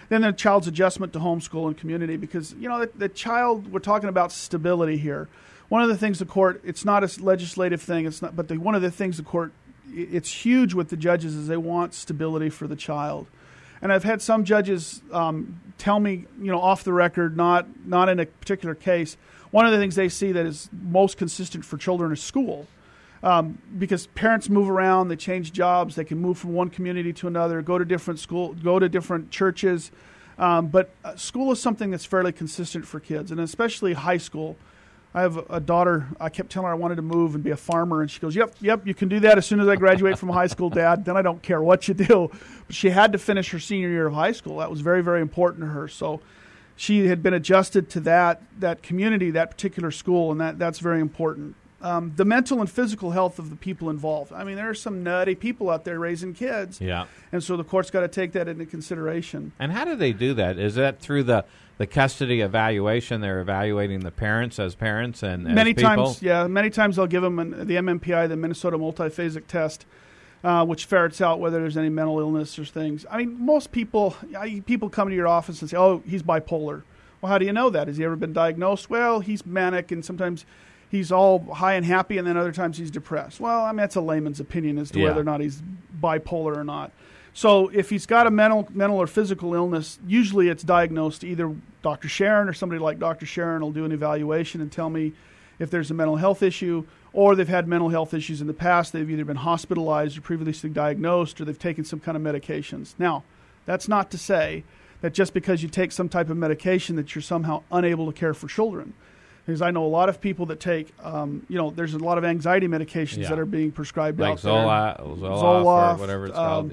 Then the child's adjustment to homeschool and community, because, the child, we're talking about stability here. One of the things the court, it's not a legislative thing, one of the things the court, it's huge with the judges is they want stability for the child. And I've had some judges tell me, off the record, not in a particular case, one of the things they see that is most consistent for children is school. Because parents move around, they change jobs, they can move from one community to another, go to different school, go to different churches. But school is something that's fairly consistent for kids, and especially high school. I have a daughter, I kept telling her I wanted to move and be a farmer, and she goes, yep, you can do that as soon as I graduate from high school, Dad. Then I don't care what you do. But she had to finish her senior year of high school. That was very, very important to her. So she had been adjusted to that community, that particular school, and that's very important. The mental and physical health of the people involved. I mean, there are some nutty people out there raising kids. Yeah. And so the court's got to take that into consideration. And how do they do that? Is that through the custody evaluation? They're evaluating the parents as parents and many as people? times, yeah. Many times they'll give them the MMPI, the Minnesota Multiphasic Test, which ferrets out whether there's any mental illness or things. I mean, most people come to your office and say, oh, he's bipolar. Well, how do you know that? Has he ever been diagnosed? Well, he's manic, and sometimes he's all high and happy, and then other times he's depressed. Well, I mean, that's a layman's opinion as to whether or not he's bipolar or not. So if he's got a mental or physical illness, usually it's diagnosed either Dr. Sharon or somebody like Dr. Sharon will do an evaluation and tell me if there's a mental health issue, or they've had mental health issues in the past. They've either been hospitalized or previously diagnosed, or they've taken some kind of medications. Now, that's not to say that just because you take some type of medication that you're somehow unable to care for children. Because I know a lot of people that take, there's a lot of anxiety medications that are being prescribed like out there. Zoloft, or whatever it's called,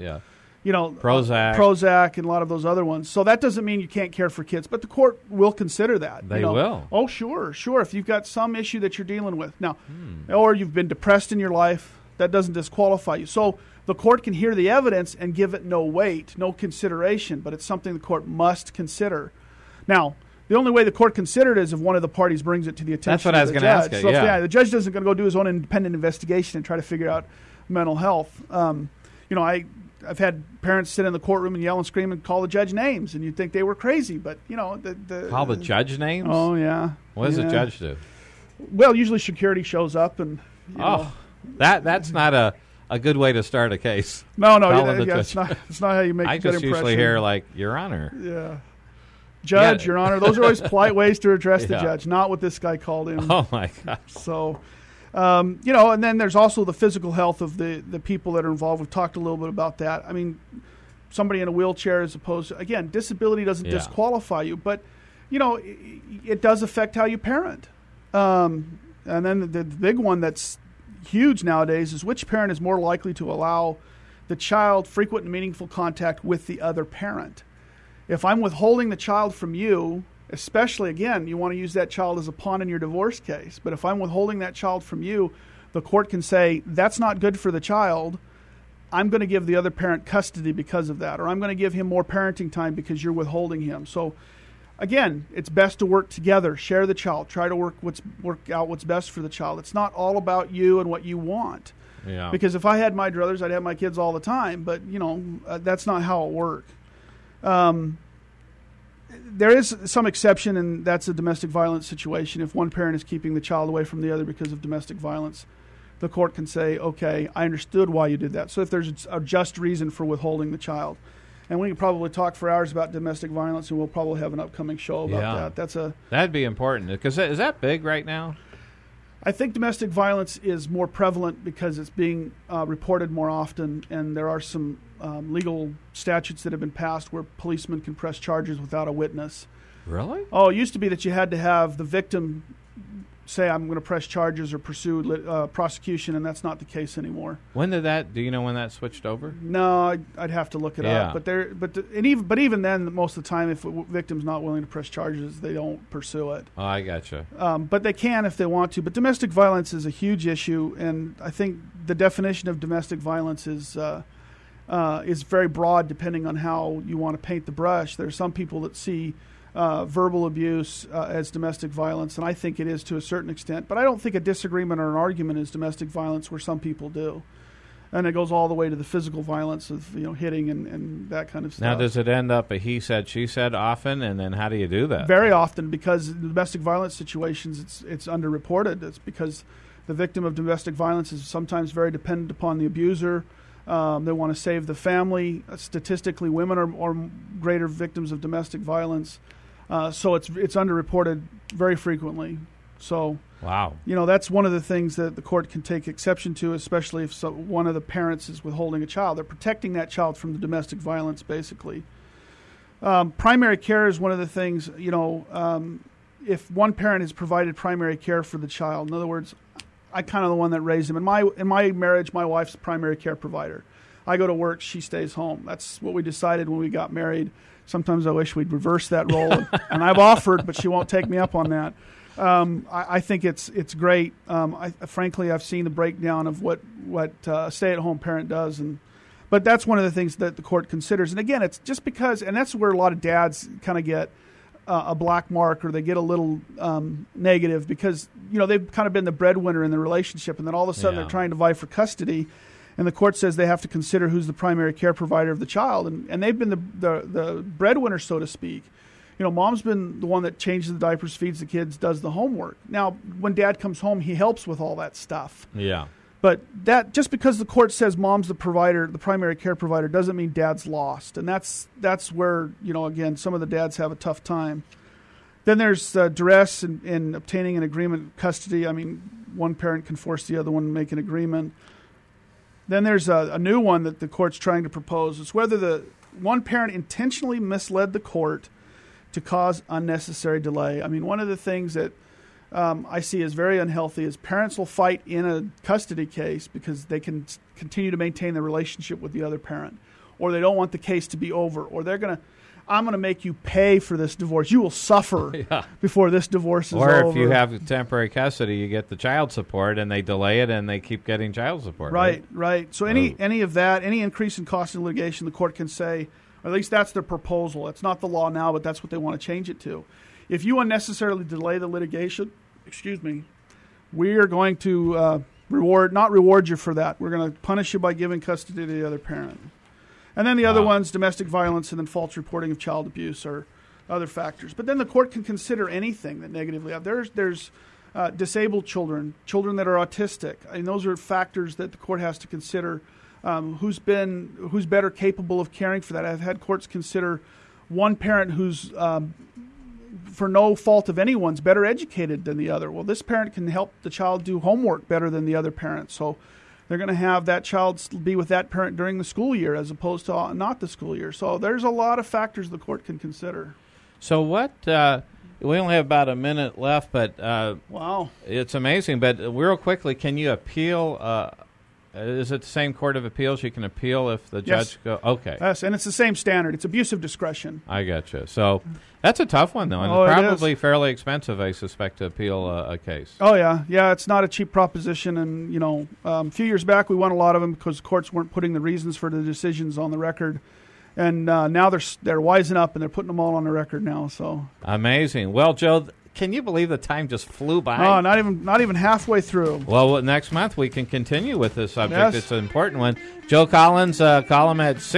Prozac and a lot of those other ones. So that doesn't mean you can't care for kids, but the court will consider that. They will. Oh, sure. If you've got some issue that you're dealing with. Now, or you've been depressed in your life, that doesn't disqualify you. So the court can hear the evidence and give it no weight, no consideration, but it's something the court must consider. Now, the only way the court considered it is if one of the parties brings it to the attention of the judge. That's what I was going to ask you, So the judge doesn't going to go do his own independent investigation and try to figure out mental health. I've had parents sit in the courtroom and yell and scream and call the judge names, and you'd think they were crazy, but call the judge names? Oh yeah. What does the judge do? Well, usually security shows up, and that's not a good way to start a case. No, it's not how you make a good impression. I just usually hear like, Your Honor. Yeah. Judge, Your Honor. Those are always polite ways to address the judge, not what this guy called in. Oh my gosh. So. And then there's also the physical health of the people that are involved. We've talked a little bit about that. I mean, somebody in a wheelchair as opposed to, again, disability doesn't disqualify you, but, it does affect how you parent. And then the big one that's huge nowadays is which parent is more likely to allow the child frequent and meaningful contact with the other parent. If I'm withholding the child from you, especially, again, you want to use that child as a pawn in your divorce case. But if I'm withholding that child from you, the court can say, that's not good for the child. I'm going to give the other parent custody because of that. Or I'm going to give him more parenting time because you're withholding him. So, again, it's best to work together. Share the child. Try to work out what's best for the child. It's not all about you and what you want. Yeah. Because if I had my druthers, I'd have my kids all the time. But, that's not how it works. There is some exception, and that's a domestic violence situation. If one parent is keeping the child away from the other because of domestic violence, the court can say, okay, I understood why you did that. So if there's a just reason for withholding the child. And we can probably talk for hours about domestic violence, and we'll probably have an upcoming show about that. That'd be important, because is that big right now? I think domestic violence is more prevalent because it's being reported more often, and there are some legal statutes that have been passed where policemen can press charges without a witness. Really? Oh, it used to be that you had to have the victim say, I'm going to press charges or pursue prosecution, and that's not the case anymore. When did that? Do you know when that switched over? No, I'd have to look it up. But even then, most of the time, if a victim's not willing to press charges, they don't pursue it. Oh, I gotcha. But they can if they want to. But domestic violence is a huge issue, and I think the definition of domestic violence is very broad depending on how you want to paint the brush. There are some people that see verbal abuse as domestic violence, and I think it is to a certain extent. But I don't think a disagreement or an argument is domestic violence where some people do. And it goes all the way to the physical violence of hitting and that kind of stuff. Now, does it end up a he said, she said often, and then how do you do that? Very often, because in domestic violence situations, it's underreported. It's because the victim of domestic violence is sometimes very dependent upon the abuser. They want to save the family. Statistically, women are greater victims of domestic violence. So it's underreported very frequently. So, wow, that's one of the things that the court can take exception to, especially if one of the parents is withholding a child. They're protecting that child from the domestic violence, basically. Primary care is one of the things, if one parent has provided primary care for the child. In other words, I kind of the one that raised him. In my marriage, my wife's the primary care provider. I go to work, she stays home. That's what we decided when we got married. Sometimes I wish we'd reverse that role, and I've offered, but she won't take me up on that. I think it's great. Frankly, I've seen the breakdown of what a stay-at-home parent does, but that's one of the things that the court considers. And again, it's just because, and that's where a lot of dads kind of get a black mark, or they get a little negative, because they've kind of been the breadwinner in the relationship, and then all of a sudden they're trying to vie for custody, and the court says they have to consider who's the primary care provider of the child, and they've been the breadwinner, so to speak. Mom's been the one that changes the diapers, feeds the kids, does the homework. Now, when dad comes home, he helps with all that stuff. Yeah. But that, just because the court says mom's the provider, the primary care provider, doesn't mean dad's lost. And that's where, again, some of the dads have a tough time. Then there's duress in obtaining an agreement custody. I mean, one parent can force the other one to make an agreement. Then there's a new one that the court's trying to propose. It's whether the one parent intentionally misled the court to cause unnecessary delay. I mean, one of the things that I see as very unhealthy is parents will fight in a custody case because they can continue to maintain the relationship with the other parent, or they don't want the case to be over, or I'm going to make you pay for this divorce. You will suffer before this divorce is over. Or if you have temporary custody, you get the child support, and they delay it, and they keep getting child support. Right. So any of that, any increase in cost in litigation, the court can say, or at least that's their proposal. It's not the law now, but that's what they want to change it to. If you unnecessarily delay the litigation, we are going to not reward you for that. We're going to punish you by giving custody to the other parent. And then the other ones, domestic violence and then false reporting of child abuse, or other factors. But then the court can consider anything that negatively. There's disabled children that are autistic. I mean, those are factors that the court has to consider. Who's better capable of caring for that? I've had courts consider one parent who's, for no fault of anyone's, better educated than the other. Well, this parent can help the child do homework better than the other parent, so they're going to have that child be with that parent during the school year as opposed to not the school year. So there's a lot of factors the court can consider. So what? We only have about a minute left, but wow, it's amazing. But real quickly, can you appeal? Is it the same court of appeals? You can appeal if the judge go. Okay. Yes, and it's the same standard. It's abuse of discretion. I gotcha. So that's a tough one, though, and probably fairly expensive, I suspect, to appeal a case. Oh yeah. It's not a cheap proposition, and a few years back we won a lot of them because courts weren't putting the reasons for the decisions on the record, and now they're wising up and they're putting them all on the record now. So amazing. Well, Joe, can you believe the time just flew by? Oh, not even halfway through. Well, next month we can continue with this subject. Yes. It's an important one. Joe Collins, call him at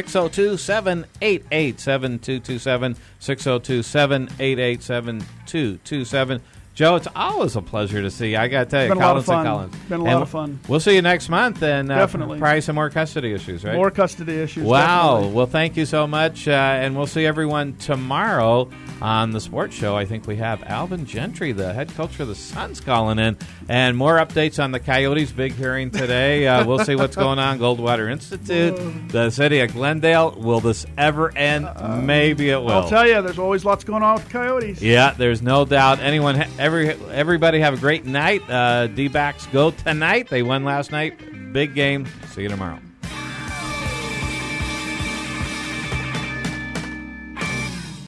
602-788-7227, 602-788-7227. Joe, it's always a pleasure to see you. I got to tell you, Collins and Collins. Been a lot of fun. We'll see you next month, and definitely probably some more custody issues, right? More custody issues. Wow. Definitely. Well, thank you so much, and we'll see everyone tomorrow on the sports show. I think we have Alvin Gentry, the head coach for the Suns, calling in, and more updates on the Coyotes' big hearing today. We'll see what's going on. Goldwater Institute, the city of Glendale. Will this ever end? Maybe it will. I'll tell you, there's always lots going on with the Coyotes. Yeah, there's no doubt. Everybody have a great night. D-backs go tonight. They won last night. Big game. See you tomorrow.